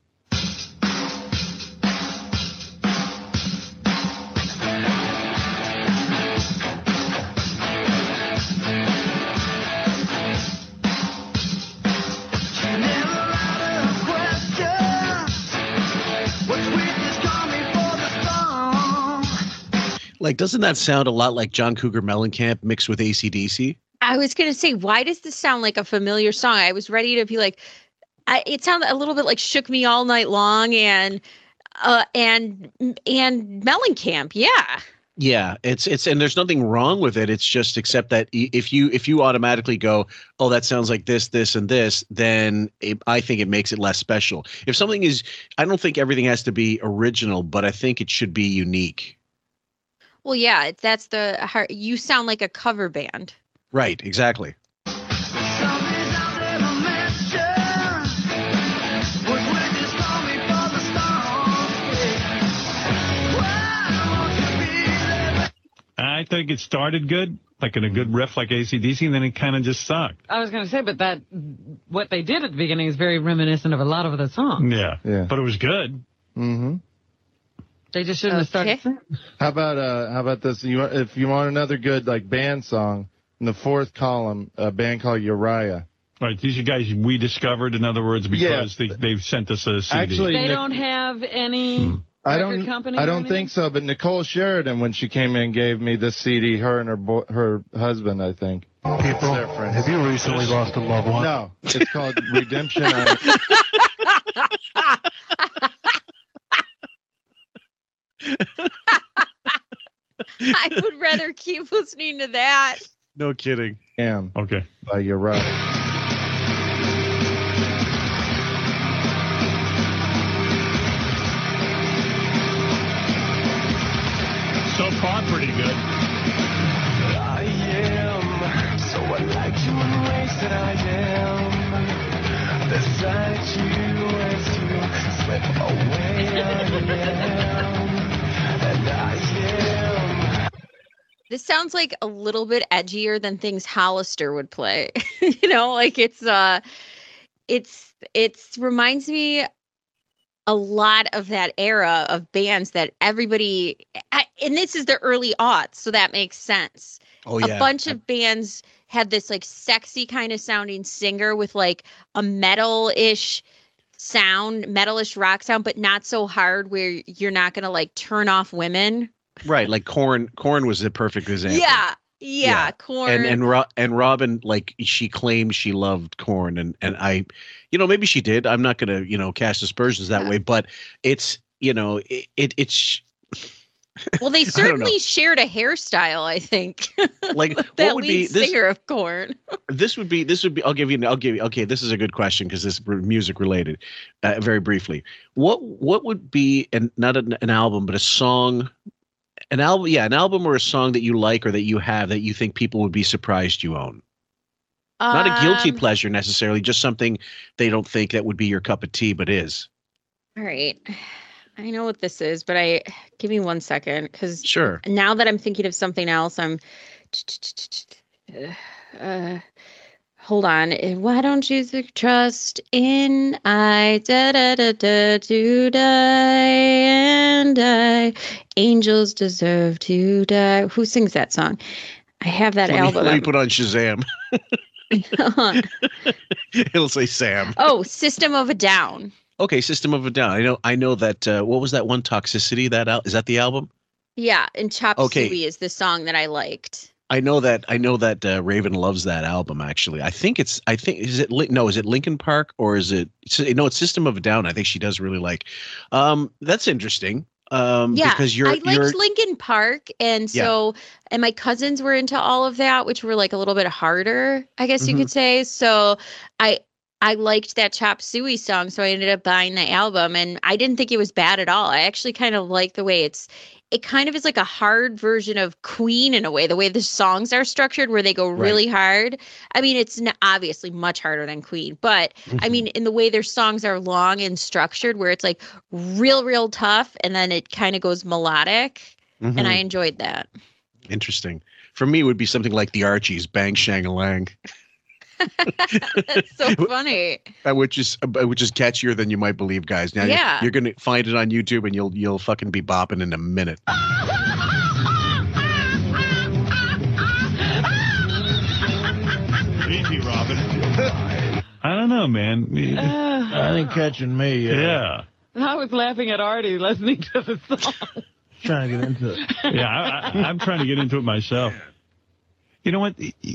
Like, doesn't that sound a lot like John Cougar Mellencamp mixed with A C D C? I was gonna say, why does this sound like a familiar song? I was ready to be like, I, it sounded a little bit like "Shook Me All Night Long" and uh and and Mellencamp. Yeah. Yeah, it's it's and there's nothing wrong with it. It's just except that i- if you if you automatically go, oh, that sounds like this, this, and this, then it, I think it makes it less special. If something is, I don't think everything has to be original, but I think it should be unique. Well, yeah, it- that's the heart. You sound like a cover band. Right, exactly. I think it started good, like in a good riff like A C D C, and then it kind of just sucked. I was going to say, but that what they did at the beginning is very reminiscent of a lot of the songs. Yeah. Yeah. But it was good. Mm-hmm. They just shouldn't have started Okay. singing. How about uh how about this? You if you want another good like band song, in the fourth column, a band called Uriah. Right. These are guys we discovered, in other words, because they, they've sent us a C D. Actually, They Nic- don't have any I record don't company I or don't anything? think so, but Nicole Sheridan, when she came in, gave me this C D. Her and her bo- her husband, I think. People, They're friends. have you recently lost a loved one? No, it's called Redemption. On- I would rather keep listening to that. No kidding. Am Okay. by Uriah. So far, pretty good. I am so unlike human race that I am. Beside you as you slip away, I am. And I am. This sounds like a little bit edgier than things Hollister would play. You know, like it's uh it's it's reminds me a lot of that era of bands that everybody I, and this is the early aughts, so that makes sense. Oh A yeah. bunch of bands had this like sexy kind of sounding singer with like a metal-ish sound, metal-ish rock sound, but not so hard where you're not gonna like turn off women. Right, like Corn. Corn was the perfect example. Yeah. Yeah, Korn. And and Ro- and Robin, like, she claimed she loved Korn, and and I, you know, maybe she did. I'm not gonna, you know, cast aspersions that way, but it's, you know, it, it it's. Well, they certainly shared a hairstyle, I think. Like, that what would lead be this? singer of Korn. This would be this would be. I'll give you. I'll give you. Okay, this is a good question because this is music related. Uh, very briefly, what what would be an not an, an album, but a song. An album, yeah, an album or a song that you like or that you have that you think people would be surprised you own. Not a guilty Um, pleasure necessarily, just something they don't think that would be your cup of tea, but is. All right. I know what this is, but I give me one second because Sure. now that I'm thinking of something else, I'm. Uh, hold on. Why don't you trust in I da da da da to die and die? Angels deserve to die. Who sings that song? I have that Let me, album. let me put on Shazam. It'll say Sam. Oh, System of a Down. Okay, System of a Down. I know. I know that. Uh, what was that one? Toxicity. That al- is that the album? Yeah, and Chop Okay. Suey is the song that I liked. I know that. I know that uh, Raven loves that album. Actually, I think it's. I think is it. Lin- No, is it Linkin Park or is it? it's- No, it's System of a Down. I think she does really like. Um, that's interesting. Um, Yeah, because you're I liked you're Linkin Park, and Yeah. so and my cousins were into all of that, which were like a little bit harder, I guess you Mhm. could say. So I I liked that Chop Suey song, so I ended up buying the album, and I didn't think it was bad at all. I actually kind of like the way it's. It kind of is like a hard version of Queen in a way, the way the songs are structured, where they go Right. really hard. I mean, it's n- obviously much harder than Queen, but I mean, in the way their songs are long and structured, where it's like real, real tough, and then it kind of goes melodic, and I Mhm. enjoyed that. Interesting. For me, it would be something like the Archies, Bang Shang-a-Lang, That's so funny. uh, which is uh, which is catchier than you might believe, guys. Now Yeah. you're, you're gonna find it on YouTube, and you'll you'll fucking be bopping in a minute. Easy, Robin. I don't know, man. I ain't catching me. Uh, Yeah. I was laughing at Artie listening to the song. Trying to get into it. Yeah, I, I, I'm trying to get into it myself. You know what?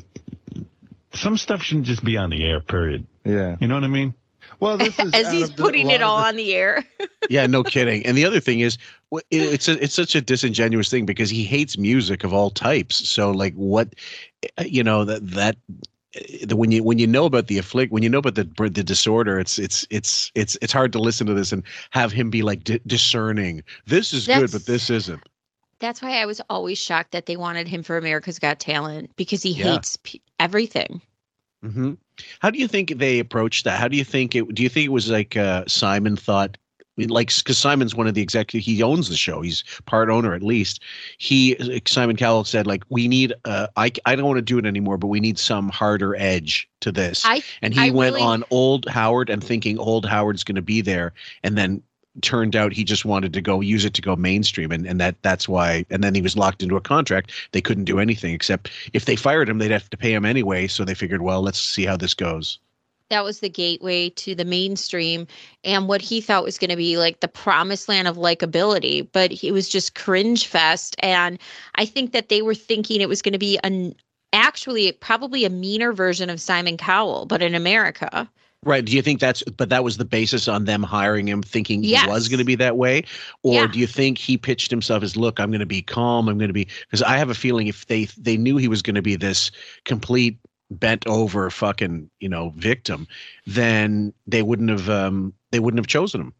Some stuff shouldn't just be on the air, period. Yeah. You know what I mean? Well, this is As out he's of the- putting a lot it of all the- on the air. Yeah, no kidding. And the other thing is, wh- it- it's a, it's such a disingenuous thing because he hates music of all types. So, like, what, uh, you know, that that uh, the, when you when you know about the afflict, when you know about the the disorder, it's it's it's it's it's hard to listen to this and have him be like di- discerning. This is good, That's- but this isn't. That's why I was always shocked that they wanted him for America's Got Talent, because he Yeah. hates p- everything. hmm How do you think they approached that? How do you think it? Do you think it was like uh, Simon thought, like, because Simon's one of the executives, he owns the show, he's part owner at least. He Simon Cowell said, like, we need, uh, I I don't want to do it anymore, but we need some harder edge to this. I and he I went really- on old Howard and thinking old Howard's going to be there, and then turned out he just wanted to go use it to go mainstream, and, and that that's why. And then he was locked into a contract. They couldn't do anything except if they fired him, they'd have to pay him anyway. So they figured, well, let's see how this goes. That was the gateway to the mainstream and what he thought was going to be like the promised land of likability, but it was just cringe fest. And I think that they were thinking it was going to be an actually probably a meaner version of Simon Cowell, but in America. Right. Do you think that's, but that was the basis on them hiring him, thinking Yes. he was going to be that way? Or Yeah. do you think he pitched himself as, look, I'm going to be calm. I'm going to be, because I have a feeling if they, they knew he was going to be this complete bent over fucking, you know, victim, then they wouldn't have, um, they wouldn't have chosen him.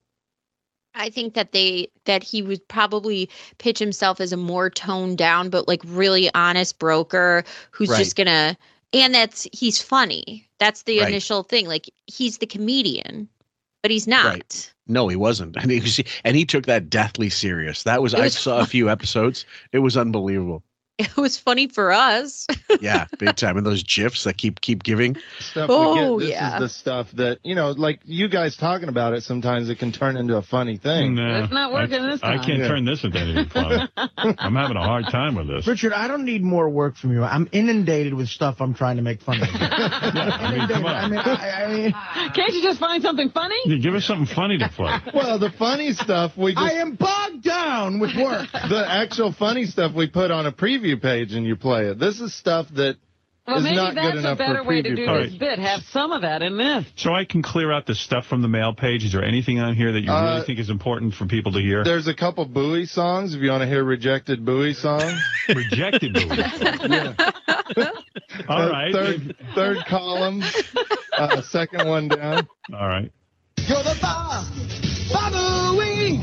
I think that they that he would probably pitch himself as a more toned down, but like really honest broker who's Right. just gonna, and that's he's funny. That's the Right. initial thing. Like he's the comedian, but he's not. Right. No, he wasn't. And he was, and he took that deathly serious. That was, It I was saw a few episodes. It was unbelievable. It was funny for us. Yeah, big time. And those GIFs that keep keep giving. Stuff Oh, we get. This yeah. is the stuff that, you know, like you guys talking about it, sometimes it can turn into a funny thing. No, It's not working I, this I time. can't Yeah. turn this into anything fun. I'm having a hard time with this. Richard, I don't need more work from you. I'm inundated with stuff I'm trying to make fun of. I mean, come I on. mean, I, I mean, Can't you just find something funny? Yeah, give us something funny to play. Well, the funny stuff we just I am bogged down down with work. The actual funny stuff we put on a preview page and you play it. This is stuff that Well, is maybe not that's good enough a better for way to preview do page. this bit. Have some of that in this. So I can clear out the stuff from the mail page. Is there anything on here that you really Uh, think is important for people to hear? There's a couple Bowie songs if you want to hear rejected Bowie songs. Rejected Bowie. Yeah. All Uh, right. Third, third column, uh, second one down. All right. You're the bar, Bobby.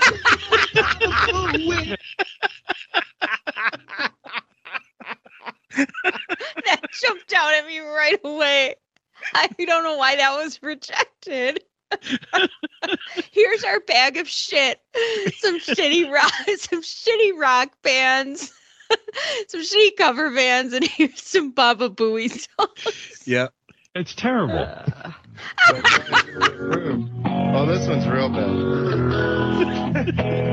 That jumped out at me right away. I don't know why that was rejected. Here's our bag of shit. Some shitty rock, some shitty rock bands, some shitty cover bands, and here's some Baba Booey songs. Yeah. It's terrible. Uh, oh, this one's real bad.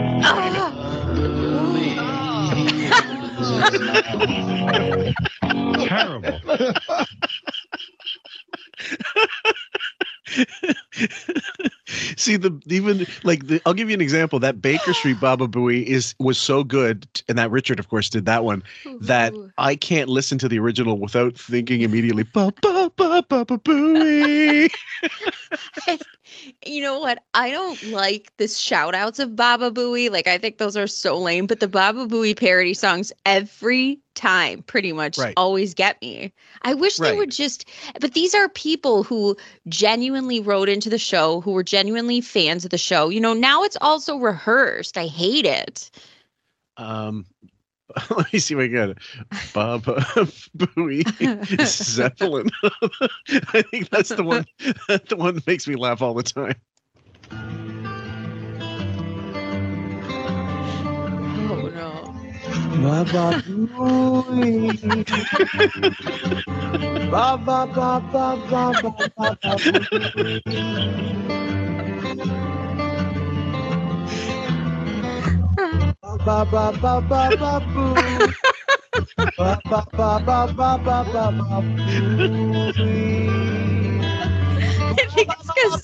Terrible. See, the even like the, I'll give you an example. That Baker Street Baba Booey is was so good, and that Richard, of course, did that one. That I can't listen to the original without thinking immediately, ba ba ba Baba Booey. You know what? I don't like the shout outs of Baba Booey. Like, I think those are so lame, but the Baba Booey parody songs every time pretty much Right. always get me. I wish they Right. would just, but these are people who genuinely wrote into the show, who were genuinely fans of the show. You know, now it's also rehearsed. I hate it. Um, let me see if I got it. Baba Booey Zeppelin. I think that's the one. That's the one that makes me laugh all the time. Oh no. Baba Booey. Baba Baba Baba Baba Ba ba ba ba ba boo. Ba ba ba ba ba ba ba ba boo. I think it's because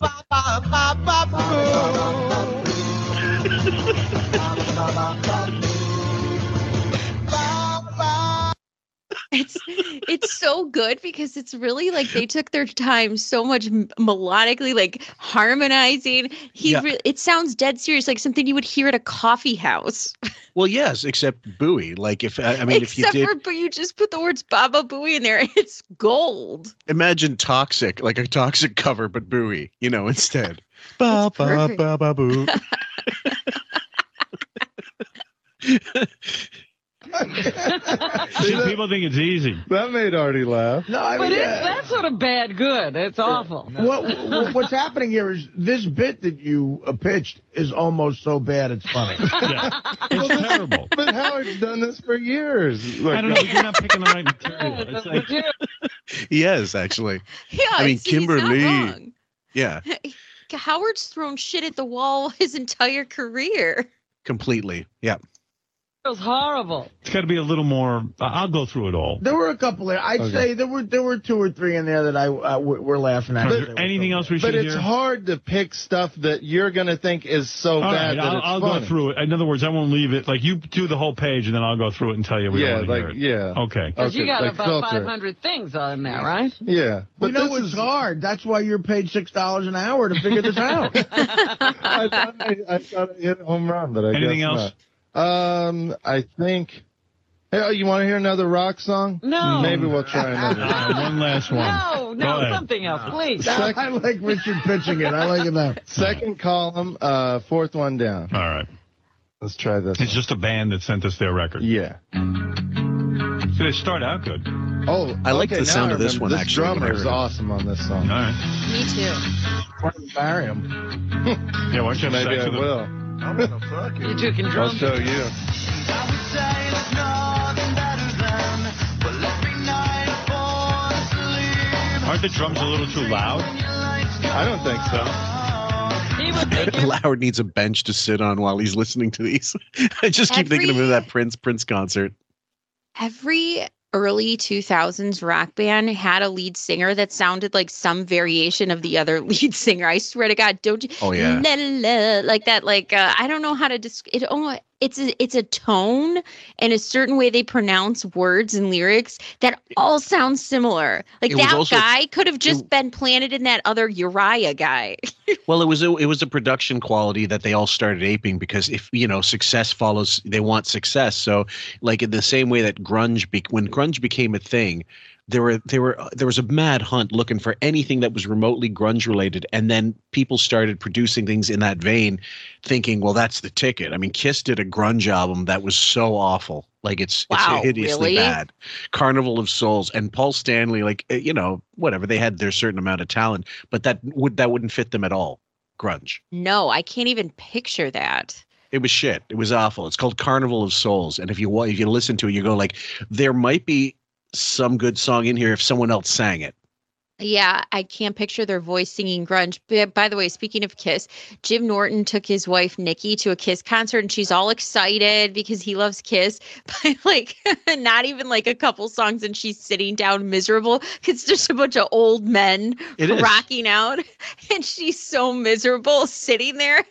it's it's so good because it's really like they took their time so much m- melodically, like harmonizing. He, Yeah. re- it sounds dead serious, like something you would hear at a coffee house. Well, yes, except Booey. Like if I I mean, if you Except did for, but you just put the words Baba Booey in there, it's gold. imagine Toxic, like a Toxic cover, but Booey, you know, instead. Ba ba perfect. ba ba boo. See, people think it's easy. That made Artie laugh. No, I But mean, it's, uh, that's sort of bad good. It's awful. what, what what's happening here is this bit that you uh, pitched is almost so bad it's funny. Yeah. It's terrible. But Howard's done this for years. Look, I don't know. You're not picking the right material. It's like, Yes, actually. Yeah, I mean, see, he's not Kimberly. wrong. Yeah, Howard's thrown shit at the wall his entire career. completely. Yeah. It was horrible. it's got to be a little more. Uh, I'll go through it all. There were a couple there. I'd Okay. say there were there were two or three in there that I uh, w- were laughing at. Is They there were anything so else we But should it's hear? hard to pick stuff that you're going to think is so All bad right, that I'll, it's I'll funny. go through it. In other words, I won't leave it. Like, you do the whole page, and then I'll go through it and tell you we Yeah, don't want to like, hear it. yeah. Okay. Because you Okay, got like about filter. five hundred things on there, right? Yeah. But But you know this it's is, hard. That's why you're paid six dollars an hour to figure this out. I thought I, I thought I hit a home run, but I Anything guess else? not. Um, I think. Hey, oh, you want to hear another rock song? No. Maybe we'll try another. Uh, one last one. No, Go no, ahead. something else, please. Now, I like Richard pitching it. I like it now. Second column, uh, fourth one down. All right. Let's try this. It's just a band that sent us their record. Yeah. So they start out good. Oh, I like okay, the now sound I of this remember. one, This actually, when I drummer is heard it. awesome on this song. All right. Me too. Want to marry him? Yeah, why don't you have Maybe sex I with them? will. I'm gonna fuck You you. two can I'll drum. show you. Aren't the drums a little too loud? I don't think so. He would make you Howard needs a bench to sit on while he's listening to these. I just keep thinking of Every- that Prince Prince concert. Every early two thousands rock band had a lead singer that sounded like some variation of the other lead singer. I swear to God, don't you? Oh, yeah. La, la, la, like that, like, uh, I don't know how to describe it. Oh, it's a, it's a tone and a certain way they pronounce words and lyrics that all sound similar. Like It was that also- guy could have just been planted in that other Uriah guy. Well, it was a, it was a production quality that they all started aping because if you know success follows, they want success. So, like in the same way that grunge, be, when grunge became a thing, there were there were there was a mad hunt looking for anything that was remotely grunge related, and then people started producing things in that vein, thinking, well, that's the ticket. I mean, Kiss did a grunge album that was so awful. Like it's Wow, it's hideously really? bad. Carnival of Souls and Paul Stanley, like eh, you know, whatever, they had their certain amount of talent, but that would that wouldn't fit them at all. Grunge. No, I can't even picture that. It was shit. It was awful. It's called Carnival of Souls, and if you wa- if you listen to it, you go like, there might be some good song in here if someone else sang it. Yeah, I can't picture their voice singing grunge. But by the way, speaking of Kiss, Jim Norton took his wife Nikki to a Kiss concert, and she's all excited because he loves Kiss. But like, not even like a couple songs, and she's sitting down miserable because there's a bunch of old men It is. rocking out, and she's so miserable sitting there.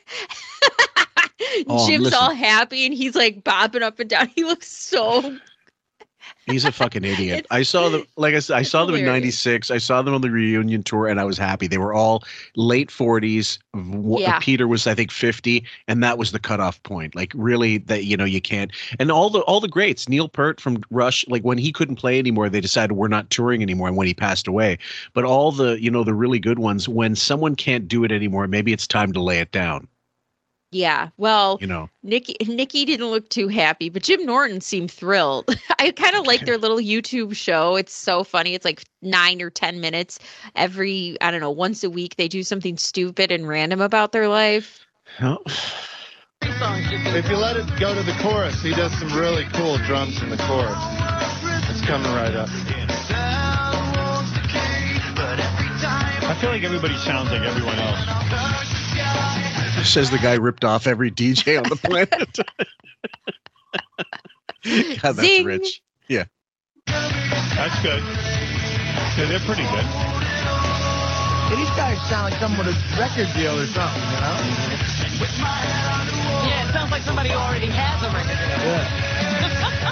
Oh, Jim's listen. all happy, and he's like bopping up and down. He looks so. He's a fucking idiot. I saw them, like I said, I saw them in hilarious. ninety-six. I saw them on the reunion tour, and I was happy. They were all late forties. W- Yeah. Peter was, I think, fifty, and that was the cutoff point. Like, really, that you know, you can't. And all the all the greats, Neil Peart from Rush, like when he couldn't play anymore, they decided we're not touring anymore, and when he passed away. But all the, you know, the really good ones, when someone can't do it anymore, maybe it's time to lay it down. Yeah, well, You know. Nikki Nikki didn't look too happy, but Jim Norton seemed thrilled. I kind of like their little YouTube show. It's so funny. It's like nine or ten minutes every, I don't know, once a week. They do something stupid and random about their life. If you let it go to the chorus, he does some really cool drums in the chorus. It's coming right up. I feel like everybody sounds like everyone else. Says the guy ripped off every D J on the planet. God, that's Zing. rich. Yeah. That's good. Yeah, they're pretty good. Hey, these guys sound like someone with a record deal or something, you know? Yeah, it sounds like somebody who already has a record deal.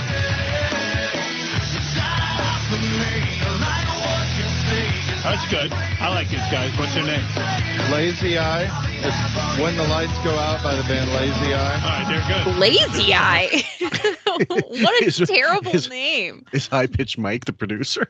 That's good. I like these guys. What's their name? Lazy Eye. It's When the Lights Go Out by the band Lazy Eye. All right, they're good. Lazy Eye. What a Is- terrible is- name. Is High Pitch Mike the producer?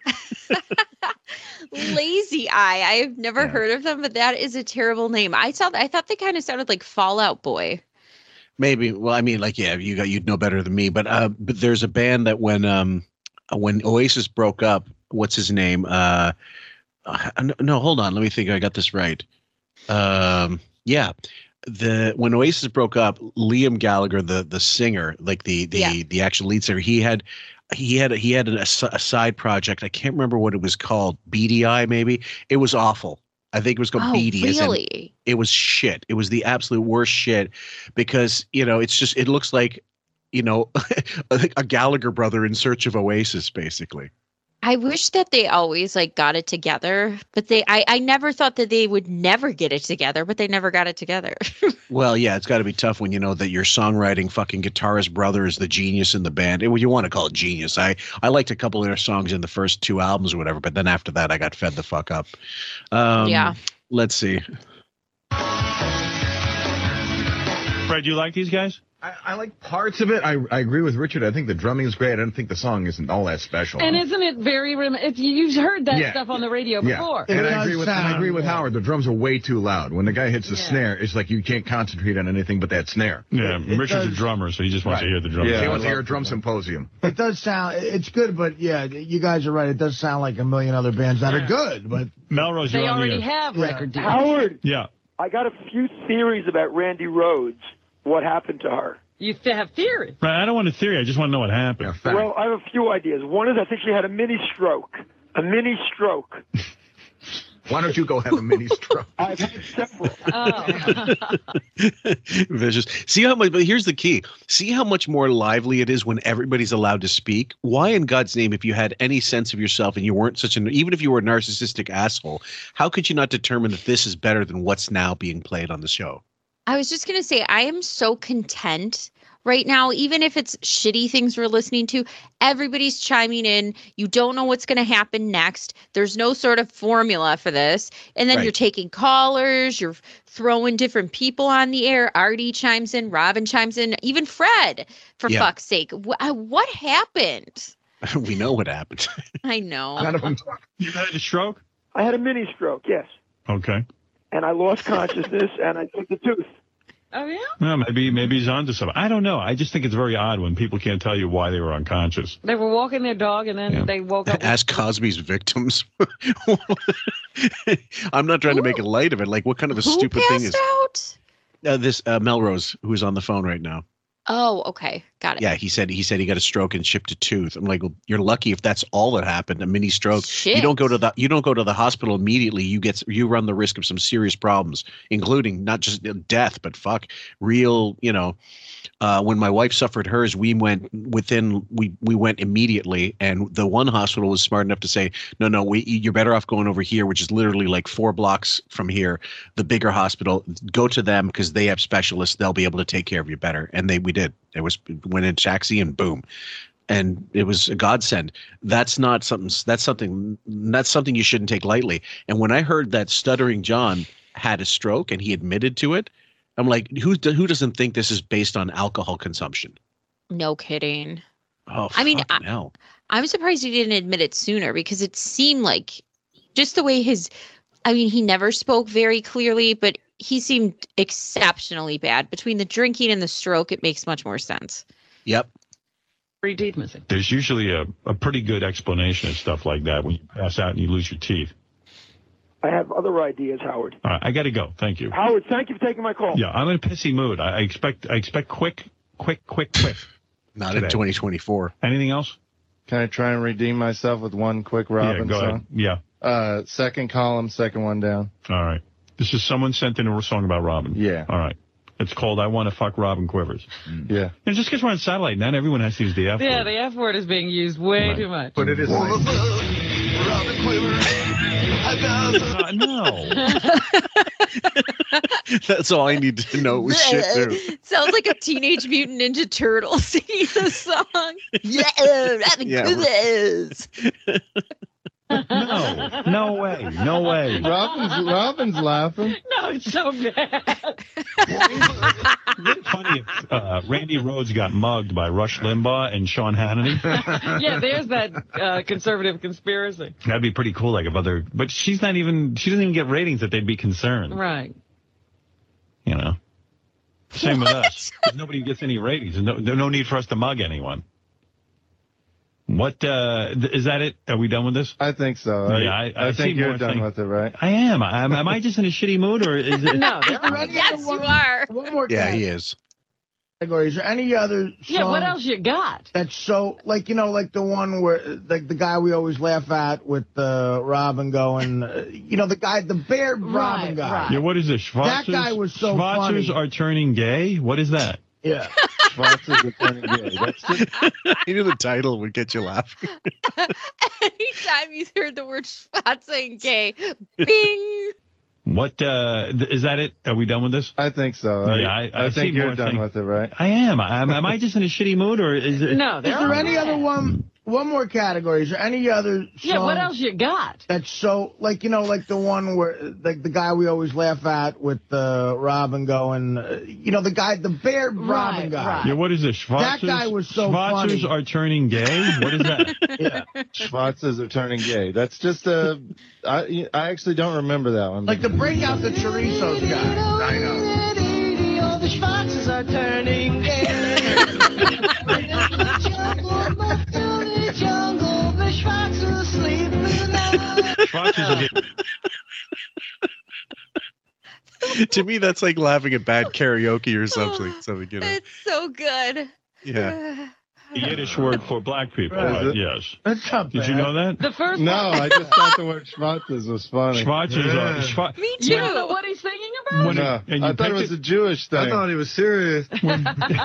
Lazy Eye. I've never heard of them, but that is a terrible name. I thought I thought they kind of sounded like Fall Out Boy. Maybe. Well, I mean, like, yeah, you got you'd know better than me. But uh, but there's a band that when um when Oasis broke up, what's his name? Uh, uh, no, no, hold on. Let me think. I got this right. Um, yeah. The when Oasis broke up, Liam Gallagher, the the singer, like the the Yeah. the actual lead singer, he had he had he had a, s- a side project. I can't remember what it was called. Beady Eye, maybe. It was awful. I think it was called Oh, Beady. as in- really? it was shit. It was the absolute worst shit because you know it's just it looks like you know a Gallagher brother in search of Oasis, basically. I wish that they always like got it together, but they I, I never thought that they would never get it together, but they never got it together. Well, yeah, it's got to be tough when you know that your songwriting fucking guitarist brother is the genius in the band. It, you want to call it genius. I, I liked a couple of their songs in the first two albums or whatever, but then after that, I got fed the fuck up. Um, Yeah. Let's see. Fred, do you like these guys? I, I like parts of it. I, I agree with Richard. I think the drumming is great. I don't think the song isn't all that special. And isn't it very? Rem- it's, you've heard that Yeah. stuff on the radio yeah, before. and I agree with and I agree with Howard. The drums are way too loud. When the guy hits the Yeah. snare, it's like you can't concentrate on anything but that snare. Yeah, It- it Richard's a does- drummer, so he just wants Right. to hear the drums. he I wants to love hear a drum symposium. It does sound, it's good, but yeah, you guys are right. It does sound like a million other bands that are good, but Melrose, They you're on the already air. have Yeah. record deals. Howard, Yeah. I got a few theories about Randy Rhodes. What happened to her? You still have theories. Right, I don't want a theory. I just want to know what happened. Yeah, fact. Well, I have a few ideas. One is I think she had a mini stroke. A mini stroke. Why don't you go have a mini stroke? I've had several. Oh. Vicious. See how much, but here's the key. See how much more lively it is when everybody's allowed to speak? Why in God's name, if you had any sense of yourself and you weren't such an, even if you were a narcissistic asshole, how could you not determine that this is better than what's now being played on the show? I was just going to say, I am so content right now, even if it's shitty things we're listening to, everybody's chiming in. You don't know what's going to happen next. There's no sort of formula for this. And then Right. you're taking callers, you're throwing different people on the air. Artie chimes in, Robin chimes in, even Fred, for Yeah. fuck's sake. Wh- uh, what happened? We know what happened. I know. You had a stroke? I had a mini stroke, yes. Okay. And I lost consciousness and I took the tooth. Oh, yeah? Well, maybe maybe he's onto something. I don't know. I just think it's very odd when people can't tell you why they were unconscious. They were walking their dog, and then Yeah. they woke up. Ask Cosby's victims. I'm not trying to make a light of it. Like, what kind of a Who stupid thing is passed out? uh, this uh, Melrose, who's on the phone right now? Oh, okay. Got it. Yeah, he said he said he got a stroke and chipped a tooth. I'm like, well, you're lucky if that's all that happened. A mini stroke. Shit. You don't go to the you don't go to the hospital immediately. You get you run the risk of some serious problems, including not just death, but fuck, real. You know, uh, when my wife suffered hers, we went within we we went immediately, and the one hospital was smart enough to say, no, no, we you're better off going over here, which is literally like four blocks from here, the bigger hospital. Go to them because they have specialists. They'll be able to take care of you better. And they we did. It was went in taxi and boom, and it was a godsend. That's not something. That's something. That's something you shouldn't take lightly. And when I heard that Stuttering John had a stroke and he admitted to it, I'm like, who who doesn't think this is based on alcohol consumption? No kidding. Oh, I mean, fucking I- hell. I'm surprised he didn't admit it sooner, because it seemed like just the way his, I mean, he never spoke very clearly, but he seemed exceptionally bad. Between the drinking and the stroke, it makes much more sense. Yep. Three teeth missing. There's usually a, a pretty good explanation of stuff like that when you pass out and you lose your teeth. I have other ideas, Howard. All right, I got to go. Thank you. Howard, thank you for taking my call. Yeah, I'm in a pissy mood. I, I expect I expect quick, quick, quick, quick. Not today. in twenty twenty-four. Anything else? Can I try and redeem myself with one quick Robin yeah, go song? ahead. Yeah. Uh, second column, second one down. All right. This is someone sent in a song about Robin. Yeah. All right. It's called I Want to Fuck Robin Quivers. Yeah. And just because we're on satellite, not everyone has to use the F Yeah, word. the F word is being used way Right. too much. But it is nice. Uh, no. That's all I need to know was shit too. Sounds like a Teenage Mutant Ninja Turtle singing the song. Yeah, Robin Yeah, Quivers. No. No way. No way. Robin's Robin's laughing. No, it's so bad. Isn't it funny if uh, Randy Rhoads got mugged by Rush Limbaugh and Sean Hannity? Yeah, there's that uh, conservative conspiracy. That'd be pretty cool. Like if other, but she's not even. She doesn't even get ratings that they'd be concerned. Right. You know. Same with us. 'Cause nobody gets any ratings. There's no, there's no need for us to mug anyone. What uh, th- is that? It? Are we done with this? I think so. Yeah, I, I, I see think you're more done thing- with it, right? I am. Am, am I just in a shitty mood, or is it? No, Yes, you are. One more Yeah, time. he is. Category. Is there any other song yeah, what else you got? that's so, like, you know, like the one where, like the guy we always laugh at with uh, Robin going, uh, you know, the guy, the bear Robin Right, guy. right. Yeah. What is this? Schwarzers, That guy was so Schwarzers funny. are turning gay. What is that? Yeah. Schwarzers are turning gay. That's just, You knew the title would get you laughing. Anytime you heard the word spot saying gay, bing. What uh, th- is that? It? Are we done with this? I think so. Yeah, I- I see think you're more done thing- with it, right? I am. Am, am I just in a shitty mood, or is it? No, Is there there are. any other one? One more category. Is there any other song Yeah, what else you got? that's so, like, you know, like the one where, like the guy we always laugh at with uh, Robin going, uh, you know, the guy, the bear Robin Right, guy. right. Yeah. What is this? Schwarzers, That guy was so Schwarzers funny. are turning gay. What is that? Yeah. Schwarzers are turning gay. That's just a. I I actually don't remember that one. Like the break out the chorizos guy. I know. The Schwarzes are turning gay. The jungle, the Schwarzes sleep tonight. Schwarzers are gay. To me, that's like laughing at bad karaoke or something. Something, you know. It's so good. Yeah. the Yiddish word for black people. Right. Right, yes. That's not Did you bad. know that? The first No, one. I just thought the word schwarzes was funny. Schwarzes Yeah. are Schwa- Me You too. don't know what he's singing about? When No, it- and you I thought it picked was it- a Jewish thing. I thought he was serious. when,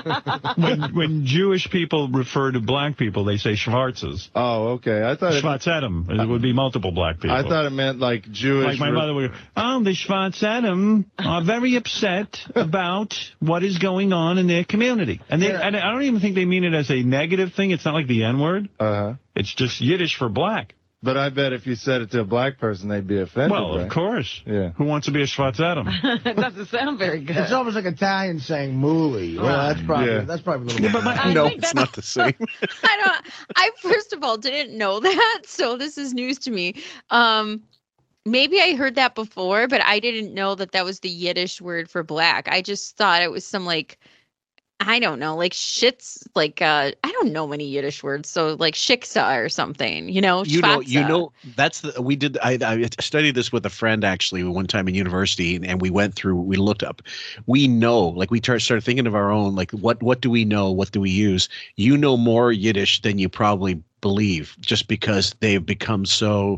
when when Jewish people refer to black people, they say Schwarzes. Oh, okay. I thought it, Schwarzetem. It would be multiple black people. I thought it meant like Jewish. Like my re- mother would go, oh, the Schwarzetem are very upset about what is going on in their community. And they, and I don't even think they mean it as a negative thing. It's not like the N-word. Uh-huh. It's just Yiddish for black. But I bet if you said it to a black person, they'd be offended. Well, right? of course. Yeah. Who wants to be a Schwarzetem? It doesn't sound very good. It's almost like Italian saying "mooly." Well, Right. that's probably Yeah. that's probably a little bit. but my- I no, think it's that's- not the same. I don't. I first of all didn't know that, so this is news to me. Um, maybe I heard that before, but I didn't know that that was the Yiddish word for black. I just thought it was some like, I don't know, like shits. Like uh, I don't know many Yiddish words, so like shiksa or something. You know, You know, you schwarza. know, that's the we did. I, I studied this with a friend actually one time in university, and, and we went through. We looked up. We know, like, we tar- started thinking of our own. Like, what what do we know? What do we use? You know more Yiddish than you probably believe, just because they've become so.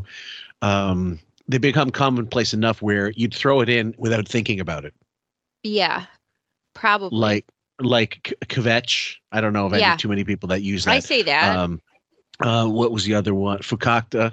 Um, they become commonplace enough where you'd throw it in without thinking about it. Yeah, probably. Like like k- kvetch. I don't know of any Yeah. too many people that use that. I say that. Um, uh, what was the other one? Fukakta.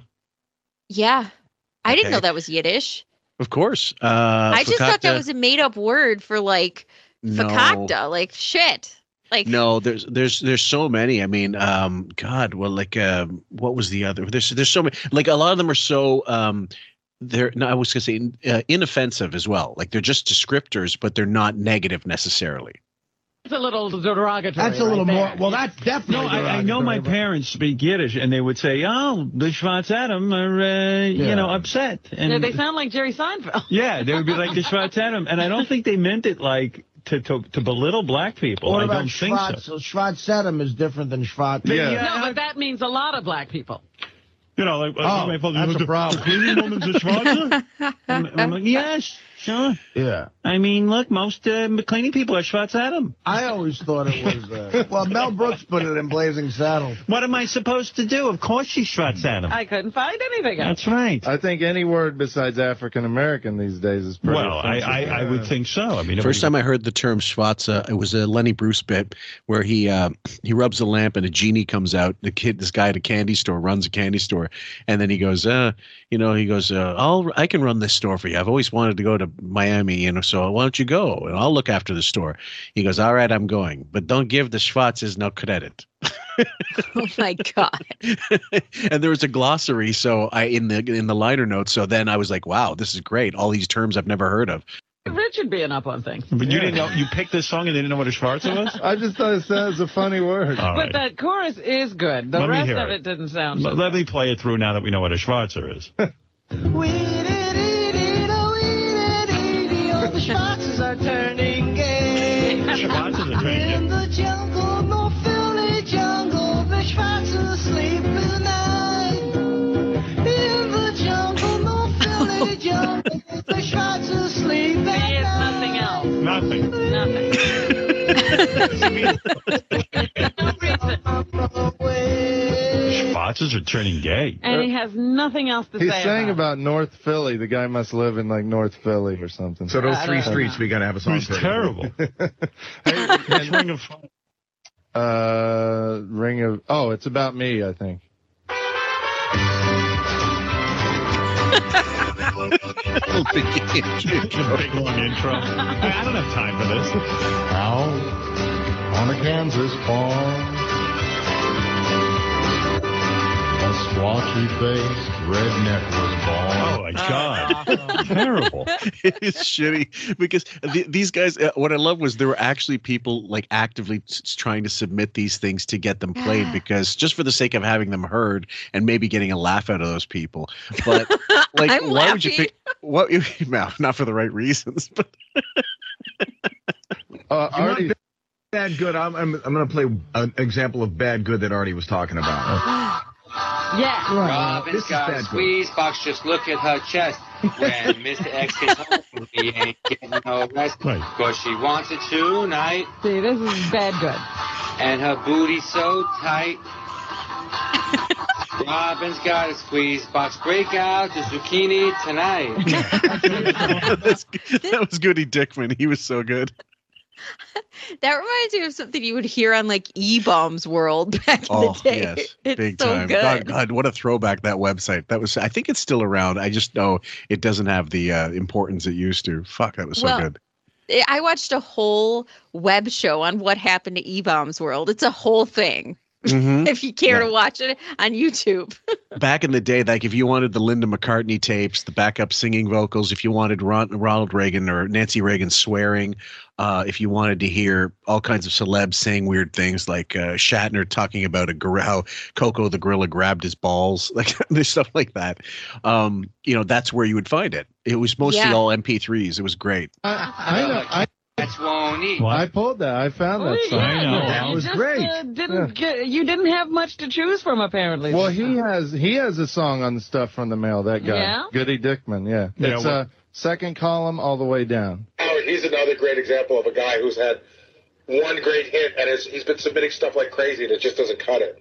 yeah, I didn't okay. know that was Yiddish. Of course. Uh, I just thought that fakakta- was a made up word for like no, fakakta, like shit. Like no. There's there's there's so many. I mean, um, God. Well, like, um, what was the other? There's there's so many. Like, a lot of them are so. Um, they're no, I was gonna say uh, inoffensive as well. Like, they're just descriptors, but they're not negative necessarily. It's a little derogatory. That's a little right more. there. Well, that's definitely. No, I, I know my derogatory, parents speak Yiddish, and they would say, "Oh, the Schwarzetem are, uh, you Yeah. know, upset." And Yeah, they sound like Jerry Seinfeld. yeah, they would be like the Schwarzetem, and I don't think they meant it like to to, to belittle black people. What I about don't think Schwarz? so. So Schwarzedem is different than Schwarz. Yeah. No, but that means a lot of black people. You know, like, Oh, my father that's goes, a problem. "The cleaning woman's a Schwarzer?" I'm, I'm like, yes, sure. Yeah. I mean, look, most uh, cleaning people are Schwarzetem. I always thought it was. Uh, well, Mel Brooks put it in Blazing Saddles. What am I supposed to do? Of course she's Schwarzetem. I couldn't find anything else. That's right. I think any word besides African American these days is pretty Well, I, offensive. I, I would think so. I mean, First time I heard the term schwarze, it was a Lenny Bruce bit where he uh, he rubs a lamp and a genie comes out. The kid, this guy at a candy store, runs a candy store, and then he goes, uh, you know, he goes, uh, I'll I can run this store for you. I've always wanted to go to Miami, you know, so why don't you go and I'll look after the store. He goes, all right, I'm going, but don't give the schwarzes no credit. oh my god. And there was a glossary, so I in the in the liner notes. So then I was like, wow, this is great. All these terms I've never heard of. Richard being up on things. But you didn't know, you picked this song and they didn't know what a Schwarzer was? I just thought it sounds a funny word. All But right. that chorus is good. The Let me rest hear of it. it didn't sound so Let, let me play it through now that we know what a Schwarzer is. The Schwarzes are turning gay. Schwarzes are turning In the jungle, no Philly jungle, the Schwarzes sleep at night. In the jungle, no Philly jungle, the Schwarzes sleep at Say it's night. nothing else. Nothing. Nothing. Schwarzes are turning gay. And he has nothing else to He's say saying about about North Philly. The guy must live in like North Philly or something. So those I three don't streets, know. we got to have a song. It's for it. terrible. It's Ring of Fire. Uh, Ring of. Oh, it's about me, I think. The big long intro. I I don't have time for this. Out on a Kansas farm, a squatchy-faced redneck was born. Oh, my God. Terrible. It is shitty because th- these guys, uh, what I love was there were actually people like actively s- trying to submit these things to get them played because just for the sake of having them heard and maybe getting a laugh out of those people. But like, I'm why would you laughing. pick what? Well, not for the right reasons, but Uh, You want Artie, bad good? I'm I'm, I'm going to play an example of bad good that Artie was talking about. Yeah. Robin's This is got bad a good. squeeze box, just look at her chest. When Mister X gets home, he ain't getting no rest. Right. Cause she wants it tonight. See, this is bad good. and her booty so tight. Robin's got a squeeze box. Break out the zucchini tonight. That's, that was Goody Dickman. He was so good. That reminds me of something you would hear on like E-Bombs World back in Oh, the day. yes. It's Big so time. good. God, God, what a throwback that website. That was, I think it's still around. I just know it doesn't have the uh, importance it used to. Fuck, that was so Well, good. I watched a whole web show on what happened to E-Bombs World. It's a whole thing. Mhm. If you care Yeah. to watch it on YouTube. Back in the day, like if you wanted the Linda McCartney tapes, the backup singing vocals, if you wanted Ron, Ronald Reagan or Nancy Reagan swearing, uh, if you wanted to hear all kinds of celebs saying weird things like uh, Shatner talking about a gorilla, how Coco the gorilla grabbed his balls, like there's stuff like that. Um, you know, that's where you would find it. It was mostly Yeah. all M P threes. It was great. I, I know. I, That's won't eat. I pulled that. I found that Oh, song. yeah, you just, Uh, didn't get, you didn't have much to choose from, apparently. Well, he has he has a song on the stuff from the mail. That guy, Yeah? Goody Dickman. Yeah, Yeah, it's well- uh, second column all the way down. Howard, he's another great example of a guy who's had one great hit, and has, he's been submitting stuff like crazy, and it just doesn't cut it.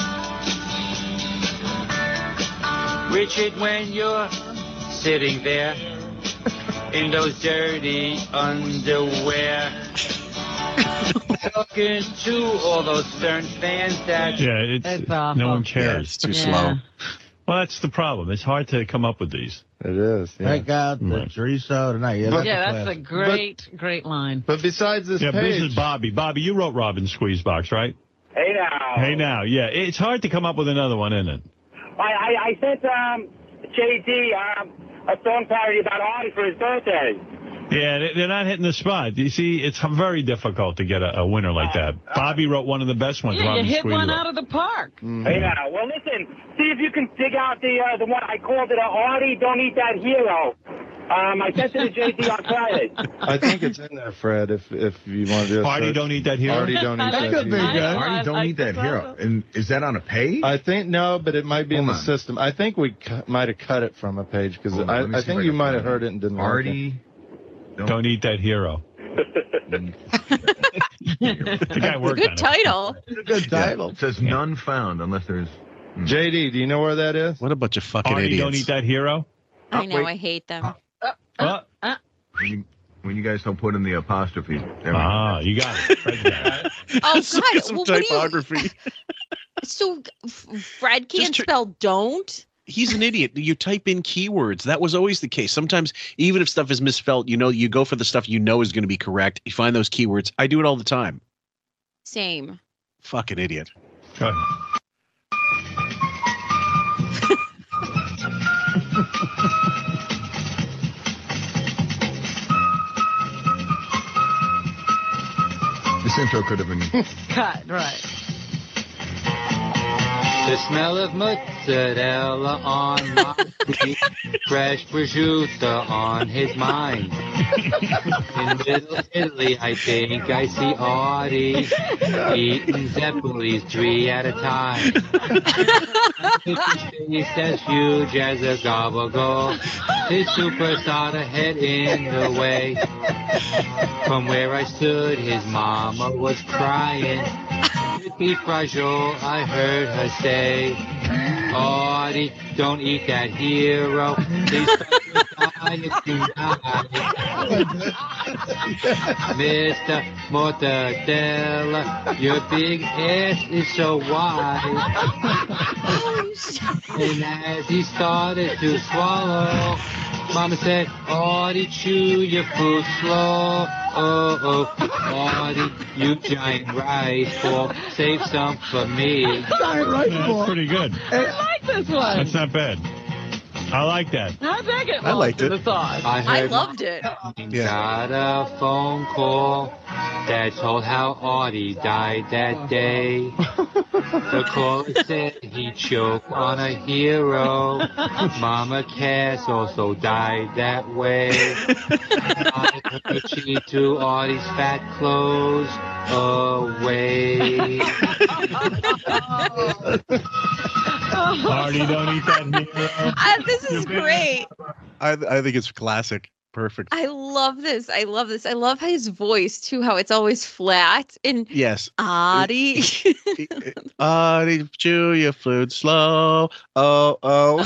Richard, when you're sitting there in those dirty underwear, talking to all those Stern fans that Yeah, it's, It's no awful. one cares. Yeah, it's too Yeah. slow. Well, that's the problem. It's hard to come up with these. It is. Yeah. Break out the Right. chorizo tonight. Yeah, But- that's, Yeah, a that's a classic. great, great line. But besides this Yeah, but page, this is Bobby. Bobby, you wrote Robin Squeezebox, right? Hey now. Hey, now, yeah. It's hard to come up with another one, isn't it? I, I, I sent um, J D um, a song parody about Artie for his birthday. Yeah, they- they're not hitting the spot. You see, it's very difficult to get a, a winner like that. Bobby wrote one of the best ones. Yeah, you Robin hit one Squeezebox. out of the park. Hey now. Well, listen. See if you can dig out the uh, the one I called it. Uh, Artie, don't eat that hero. Um, I sent it to J D on Friday. I think it's in there, Fred. If if you want to do a Artie, search. don't eat that hero. Artie, don't eat That that could be hero. good. Artie, don't I- eat that I- hero. And is that on a page? I think no, but it might be in Hold the on. system. I think we cu- might have cut it from a page because Hold on, let me I, I see if think I you can might find have it. heard it and didn't like it. Artie, Don't eat that hero. The guy worked on Good it. title. Good yeah, title. it says none found unless there's. J D, do you know where that is? What a bunch of fucking Artie, idiots. don't eat that hero. I know, wait. I hate them. What? When you, when you guys don't put in the apostrophe. There we go. Ah, you got it. Fred's got it. Oh, Let's look God. at some Well, what do you, typography. so F- Fred can't Just tr- spell don't? He's an idiot. You type in keywords. That was always the case. Sometimes, even if stuff is misspelled, you know, you go for the stuff you know is going to be correct. You find those keywords. I do it all the time. Same. Fucking idiot. Go ahead. This intro could have been. Cut, right. The smell of mozzarella on my feet, fresh prosciutto on his mind. In Little Italy, I think I see Artie eating Zeppelis three at a time. His face as huge as a gobble, his superstar head in the way. From where I stood, his mama was crying. Be fragile, I heard her say, Artie, don't eat that hero. Please stop your diet tonight. Mister Mortadella, your big ass is so wide. And as he started to swallow, Mama said, Artie, chew your food slow. Oh, oh, Artie, you giant rice ball, save some for me. Giant rice That's ball. pretty good. I like this one. That's not bad. I like that. I think it I liked to it. the sauce. I I heard loved it. got a phone call that told how Artie died that day. The caller said he choked on a hero. Mama Cass also died that way. I heard she threw Artie's fat clothes away. Artie, don't eat that hero. Uh, this is great. I, I think it's classic. Perfect. I love this. I love this. I love his voice too, how it's always flat and Yes. Adi. Adi, chew your food slow. Oh, oh.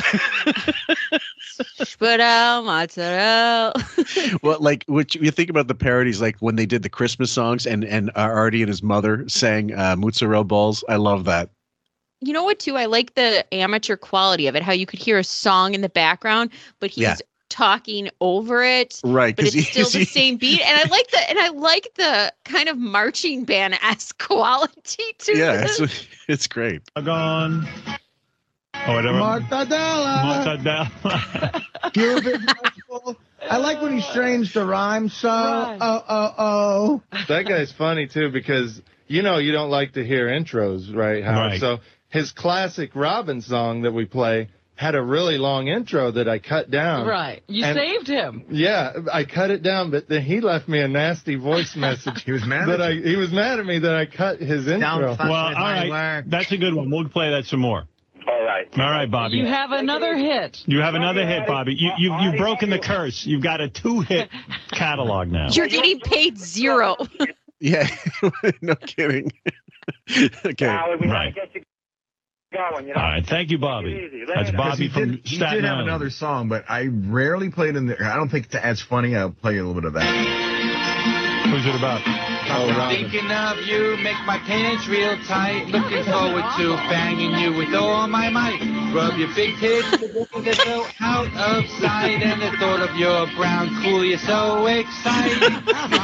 Spread mozzarella. Well, like, which you think about the parodies, like when they did the Christmas songs and, and uh, Artie and his mother sang uh, mozzarella balls. I love that. You know what, too? I like the amateur quality of it, how you could hear a song in the background, but he's Yeah. talking over it. Right, But 'cause it's he- still the he- same beat. And I like the and I like the kind of marching band-esque quality to Yeah, this. it's, it's great. Gone. Oh, whatever. Mortadella. Mortadella. Cuban vegetable. I like when he strains the rhyme. So, oh, oh, oh. That guy's funny too because you know you don't like to hear intros, right, Howard? Right. So his classic Robin song that we play had a really long intro that I cut down. Right. You And- saved him. Yeah, I cut it down, but then he left me a nasty voice message. He was mad that at I you. he was mad at me that I cut his intro. Well, all right. That's a good one. We'll play that some more. All right. All right, Bobby. You have another hit. You have another hit, Bobby. You, you, you've broken the curse. You've got a two-hit catalog now. You're getting paid zero. Yeah, no kidding. Okay. Right. Going, you All right. Thank you, Bobby. That's Bobby he from did, he Staten did have Island. another song, but I rarely played in there. I don't think it's as funny. I'll play you a little bit of that. Who's it about? Oh, Robin. Thinking of you, make my pants real tight. Looking forward to banging you with all my might. Rub your big tits, they're so out of sight. And the thought of your brown coolie is so exciting.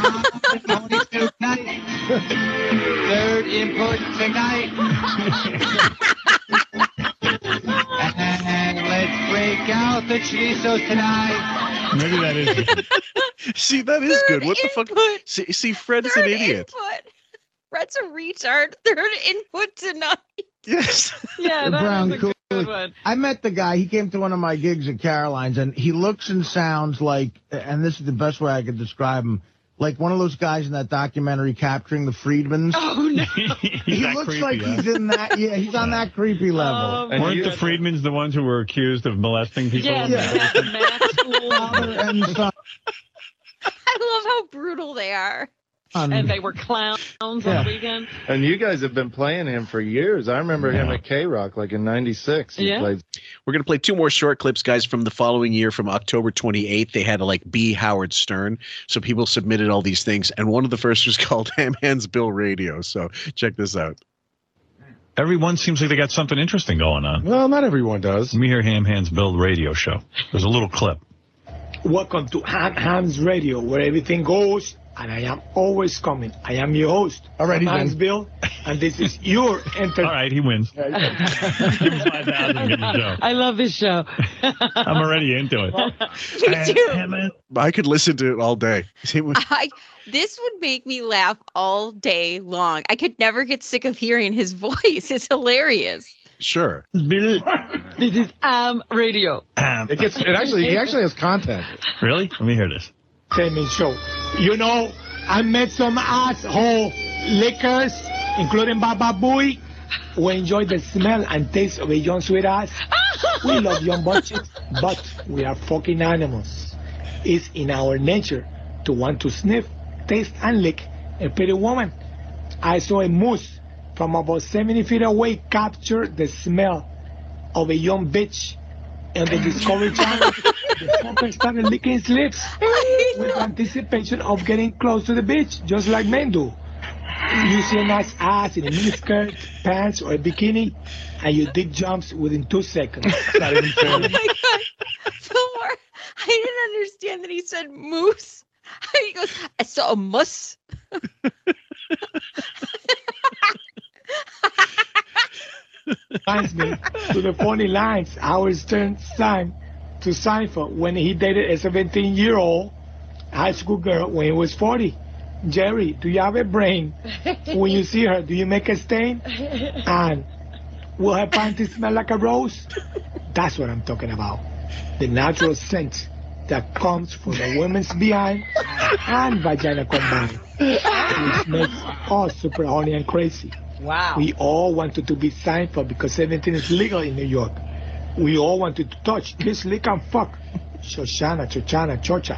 Third input tonight. And let's break out the chorizo tonight. Maybe that is. See, that is good. What the fuck? See, see Fred's an Third idiot. input. Brett's a retard. Third input tonight. Yes. Yeah, The that brown was a good coolie. one. I met the guy. He came to one of my gigs at Caroline's, and he looks and sounds like, and this is the best way I could describe him, like one of those guys in that documentary Capturing the Freedmans. Oh, no. He that looks creepy, like huh? he's in that. Yeah, he's on that creepy level. Um, And Weren't you- the Freedmans the ones who were accused of molesting people? yeah, Yeah. the math school. Father and son. I love how brutal they are. And they were clowns on the weekend. And you guys have been playing him for years. I remember him at K-Rock, like in ninety-six. He Yeah. played. We're going to play two more short clips, guys, from the following year, from October twenty-eighth. They had to like be Howard Stern. So people submitted all these things. And one of the first was called Ham Hands Bill Radio. So check this out. Everyone seems like they got something interesting going on. Well, not everyone does. Let me hear Ham Hands Build Radio Show. There's a little clip. Welcome to Ham Hams Radio, where everything goes, and I am always coming. I am your host, Alrighty, Ham Hams then. Bill, and this is your entertainment. All right, he wins. Give him five thousand. Give him the show. I love this show. I'm already into it. Me too. I could listen to it all day. It was- I this would make me laugh all day long. I could never get sick of hearing his voice. It's hilarious. Sure. This is um radio. It gets. It actually. He actually has content. Really? Let me hear this. Entertainment show. You know, I met some asshole liquors, including Baba Booey, who enjoy the smell and taste of a young sweet ass. We love young butches, but we are fucking animals. It's in our nature to want to sniff, taste, and lick a pretty woman. I saw a moose from about seventy feet away capture the smell of a young bitch on the Discovery Channel. The fucker started licking his lips with anticipation of getting close to the bitch, just like men do. You see a nice ass in a miniskirt, pants, or a bikini, and your dick jumps within two seconds. Not even fair. Oh my god. Fillmore, I didn't understand that he said moose. He goes, I saw a moose. Reminds me to the funny lines Howard Stern sang to Seinfeld when he dated a seventeen-year-old high school girl when he was forty. Jerry, do you have a brain? When you see her, do you make a stain? And will her panties smell like a rose? That's what I'm talking about. The natural scent that comes from a woman's behind and vagina combined, which makes us super horny and crazy. Wow. We all wanted to be Seinfeld because seventeen is legal in New York. We all wanted to touch, kiss, lick, and fuck Shoshana, Chochana, Chocha.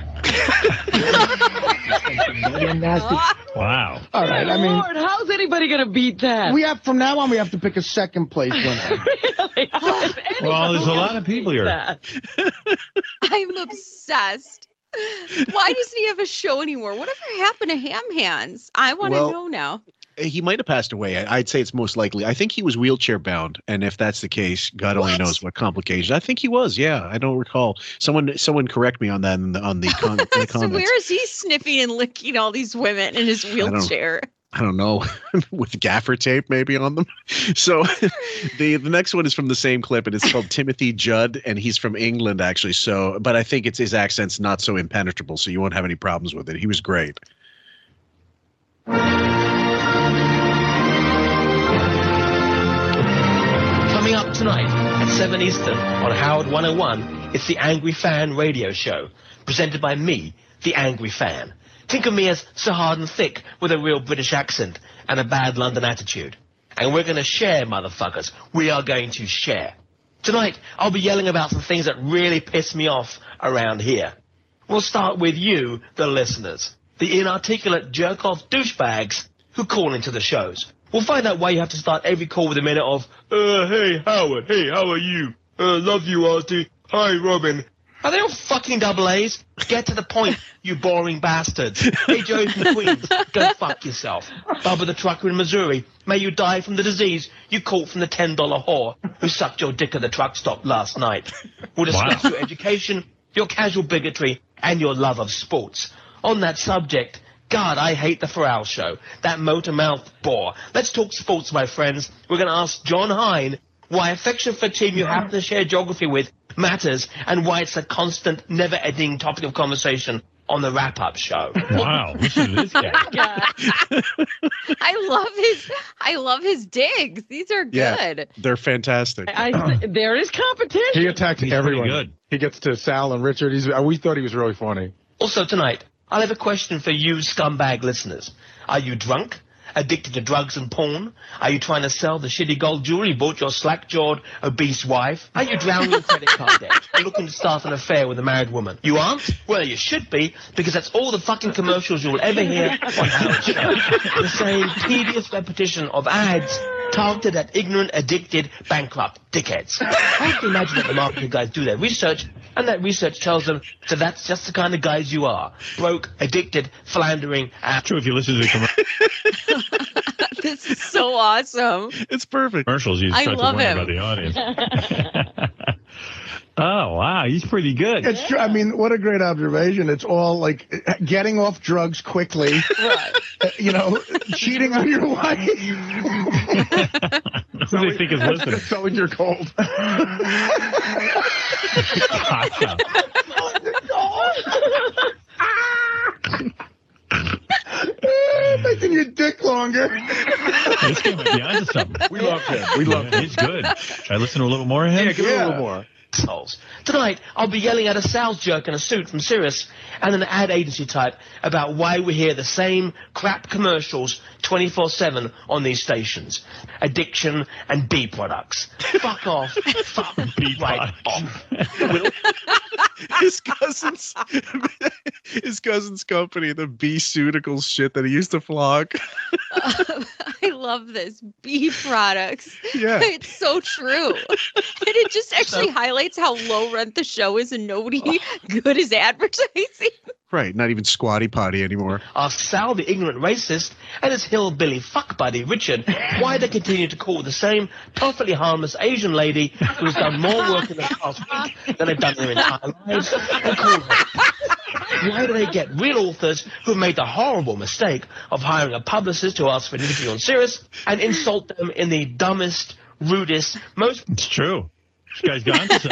Very nasty. Wow. All right, I mean, Lord, how's anybody going to beat that? We have from now on we have to pick a second place winner. Really? How is anybody Well, there's a gonna lot of people beat here. that? I'm obsessed. Why doesn't he have a show anymore? Whatever happened to Ham Hands? I want to Well, know now. He might have passed away. I- I'd say it's most likely. I think he was wheelchair bound, and if that's the case, God only What? knows what complications. I think he was. Yeah, I don't recall. Someone, someone correct me on that in the, on the, con- in the So comments. where is he sniffing and licking all these women in his don't- wheelchair? I don't know, with gaffer tape maybe on them. So the the next one is from the same clip, and it's called Timothy Judd, and he's from England actually. So, but I think it's his accent's not so impenetrable, so you won't have any problems with it. He was great. Coming up tonight at seven Eastern on Howard one oh one, it's the Angry Fan radio show, presented by me, the Angry Fan. Think of me as Sir Hard and Thick with a real British accent and a bad London attitude. And we're going to share, motherfuckers. We are going to share. Tonight, I'll be yelling about some things that really piss me off around here. We'll start with you, the listeners. The inarticulate jerk-off douchebags who call into the shows. We'll find out why you have to start every call with a minute of, uh, hey, Howard, hey, how are you? Uh, love you, Artie. Hi, Robin. Are they all fucking double A's? Get to the point, you boring bastards. Hey, Joe from Queens, go fuck yourself. Bubba the trucker in Missouri, may you die from the disease you caught from the ten dollar whore who sucked your dick at the truck stop last night. We'll discuss Wow. your education, your casual bigotry, and your love of sports. On that subject, God, I hate the Farrell show. That motor mouth bore. Let's talk sports, my friends. We're going to ask John Hine why affection for a team you happen to share geography with matters and why it's a constant, never-ending topic of conversation on the wrap-up show. Wow. Listen to this guy. I love his I love his digs. These are Yeah, good. they're fantastic. I, there is competition. He attacked He's everyone. pretty good. He gets to Sal and Richard. He's, uh, we thought he was really funny. Also tonight, I'll have a question for you scumbag listeners. Are you drunk? Addicted to drugs and porn? Are you trying to sell the shitty gold jewelry you bought your slack-jawed, obese wife? Are you drowning in credit card debt or looking to start an affair with a married woman? You aren't? Well, you should be, because that's all the fucking commercials you'll ever hear on Howard's show. The same tedious repetition of ads targeted at ignorant, addicted, bankrupt dickheads. I have to imagine that the marketing guys do their research, and that research tells them that that's just the kind of guys you are. Broke, addicted, philandering, and... True if you listen to the commercials. This is so awesome. It's perfect. commercials, you I start to love wonder him. about the audience. Oh, wow. He's pretty good. It's true. I mean, what a great observation. It's all like getting off drugs quickly, uh, you know, cheating on your wife. Who do they think is listening? Selling your cold. Making your dick longer. This guy might be onto something. We love him. We love Yeah, him. he's good. Should I listen to a little more of him? Yeah, give it a little more. assholes. Tonight, I'll be yelling at a sales jerk in a suit from Sirius and an ad agency type about why we hear the same crap commercials twenty-four seven on these stations. Addiction and bee products. Fuck off. Fuck right off. We'll- his cousin's his cousin's company, the B-Ceuticals shit that he used to flog. I love this. Bee products. Yeah. It's so true. And it just actually highlights how low rent the show is and nobody good is advertising. Right, not even Squatty Potty anymore. Ask Sal, the ignorant racist, and his hillbilly fuck buddy, Richard, why they continue to call the same perfectly harmless Asian lady who has done more work in the past week than they've done in their entire lives, and call her. Why do they get real authors who made the horrible mistake of hiring a publicist to ask for an interview on Sirius and insult them in the dumbest, rudest, most... It's true. This guy's gone to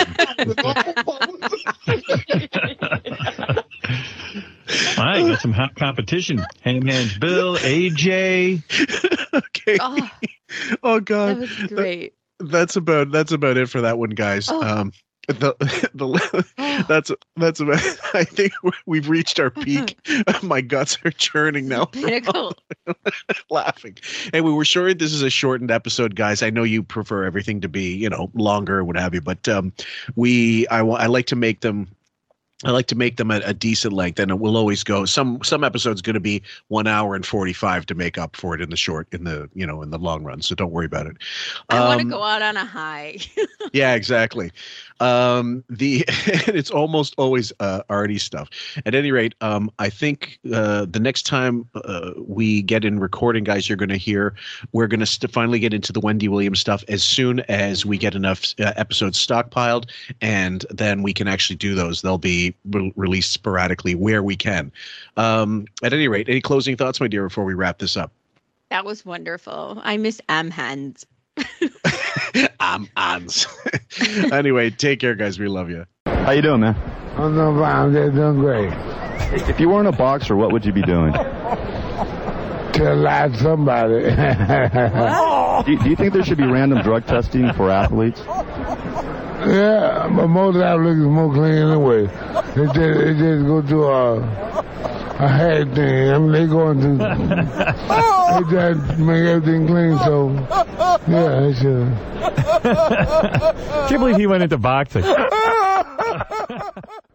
something. All right, got some hot competition. Ham Hands Bill, A J. Okay. Oh, Oh God, that was great. that's about that's about it for that one, guys. Oh. Um, the the that's that's about. I think we've reached our peak. My guts are churning now. Pinnacle. Laughing. Hey, we were sure this is a shortened episode, guys. I know you prefer everything to be, you know, longer or what have you, but um, we I wa- I like to make them I like to make them a, a decent length, and it will always go. Some some episodes going to be one hour and forty five to make up for it in the short, in the you know in the long run. So don't worry about it. I want to Um, go out on a high. yeah, exactly. Um, the it's almost always uh, arty stuff. At any rate, um, I think uh, the next time uh, we get in recording, guys, you're going to hear we're going to st- finally get into the Wendy Williams stuff as soon as we get enough uh, episodes stockpiled, and then we can actually do those. They'll be re- released sporadically where we can. Um, at any rate, any closing thoughts, my dear, before we wrap this up? That was wonderful. I miss M hands. I'm Ans. Anyway, take care, guys. We love you. How you doing, man? I'm doing fine. They're doing great. If you weren't a boxer, what would you be doing? To lie to somebody. do, you, do you think there should be random drug testing for athletes? Yeah, but most athletes is more clean anyway. They just, they just go to a, a hack thing. I mean, they go into, they just make everything clean, so, yeah, they should. Can't believe he went into boxing.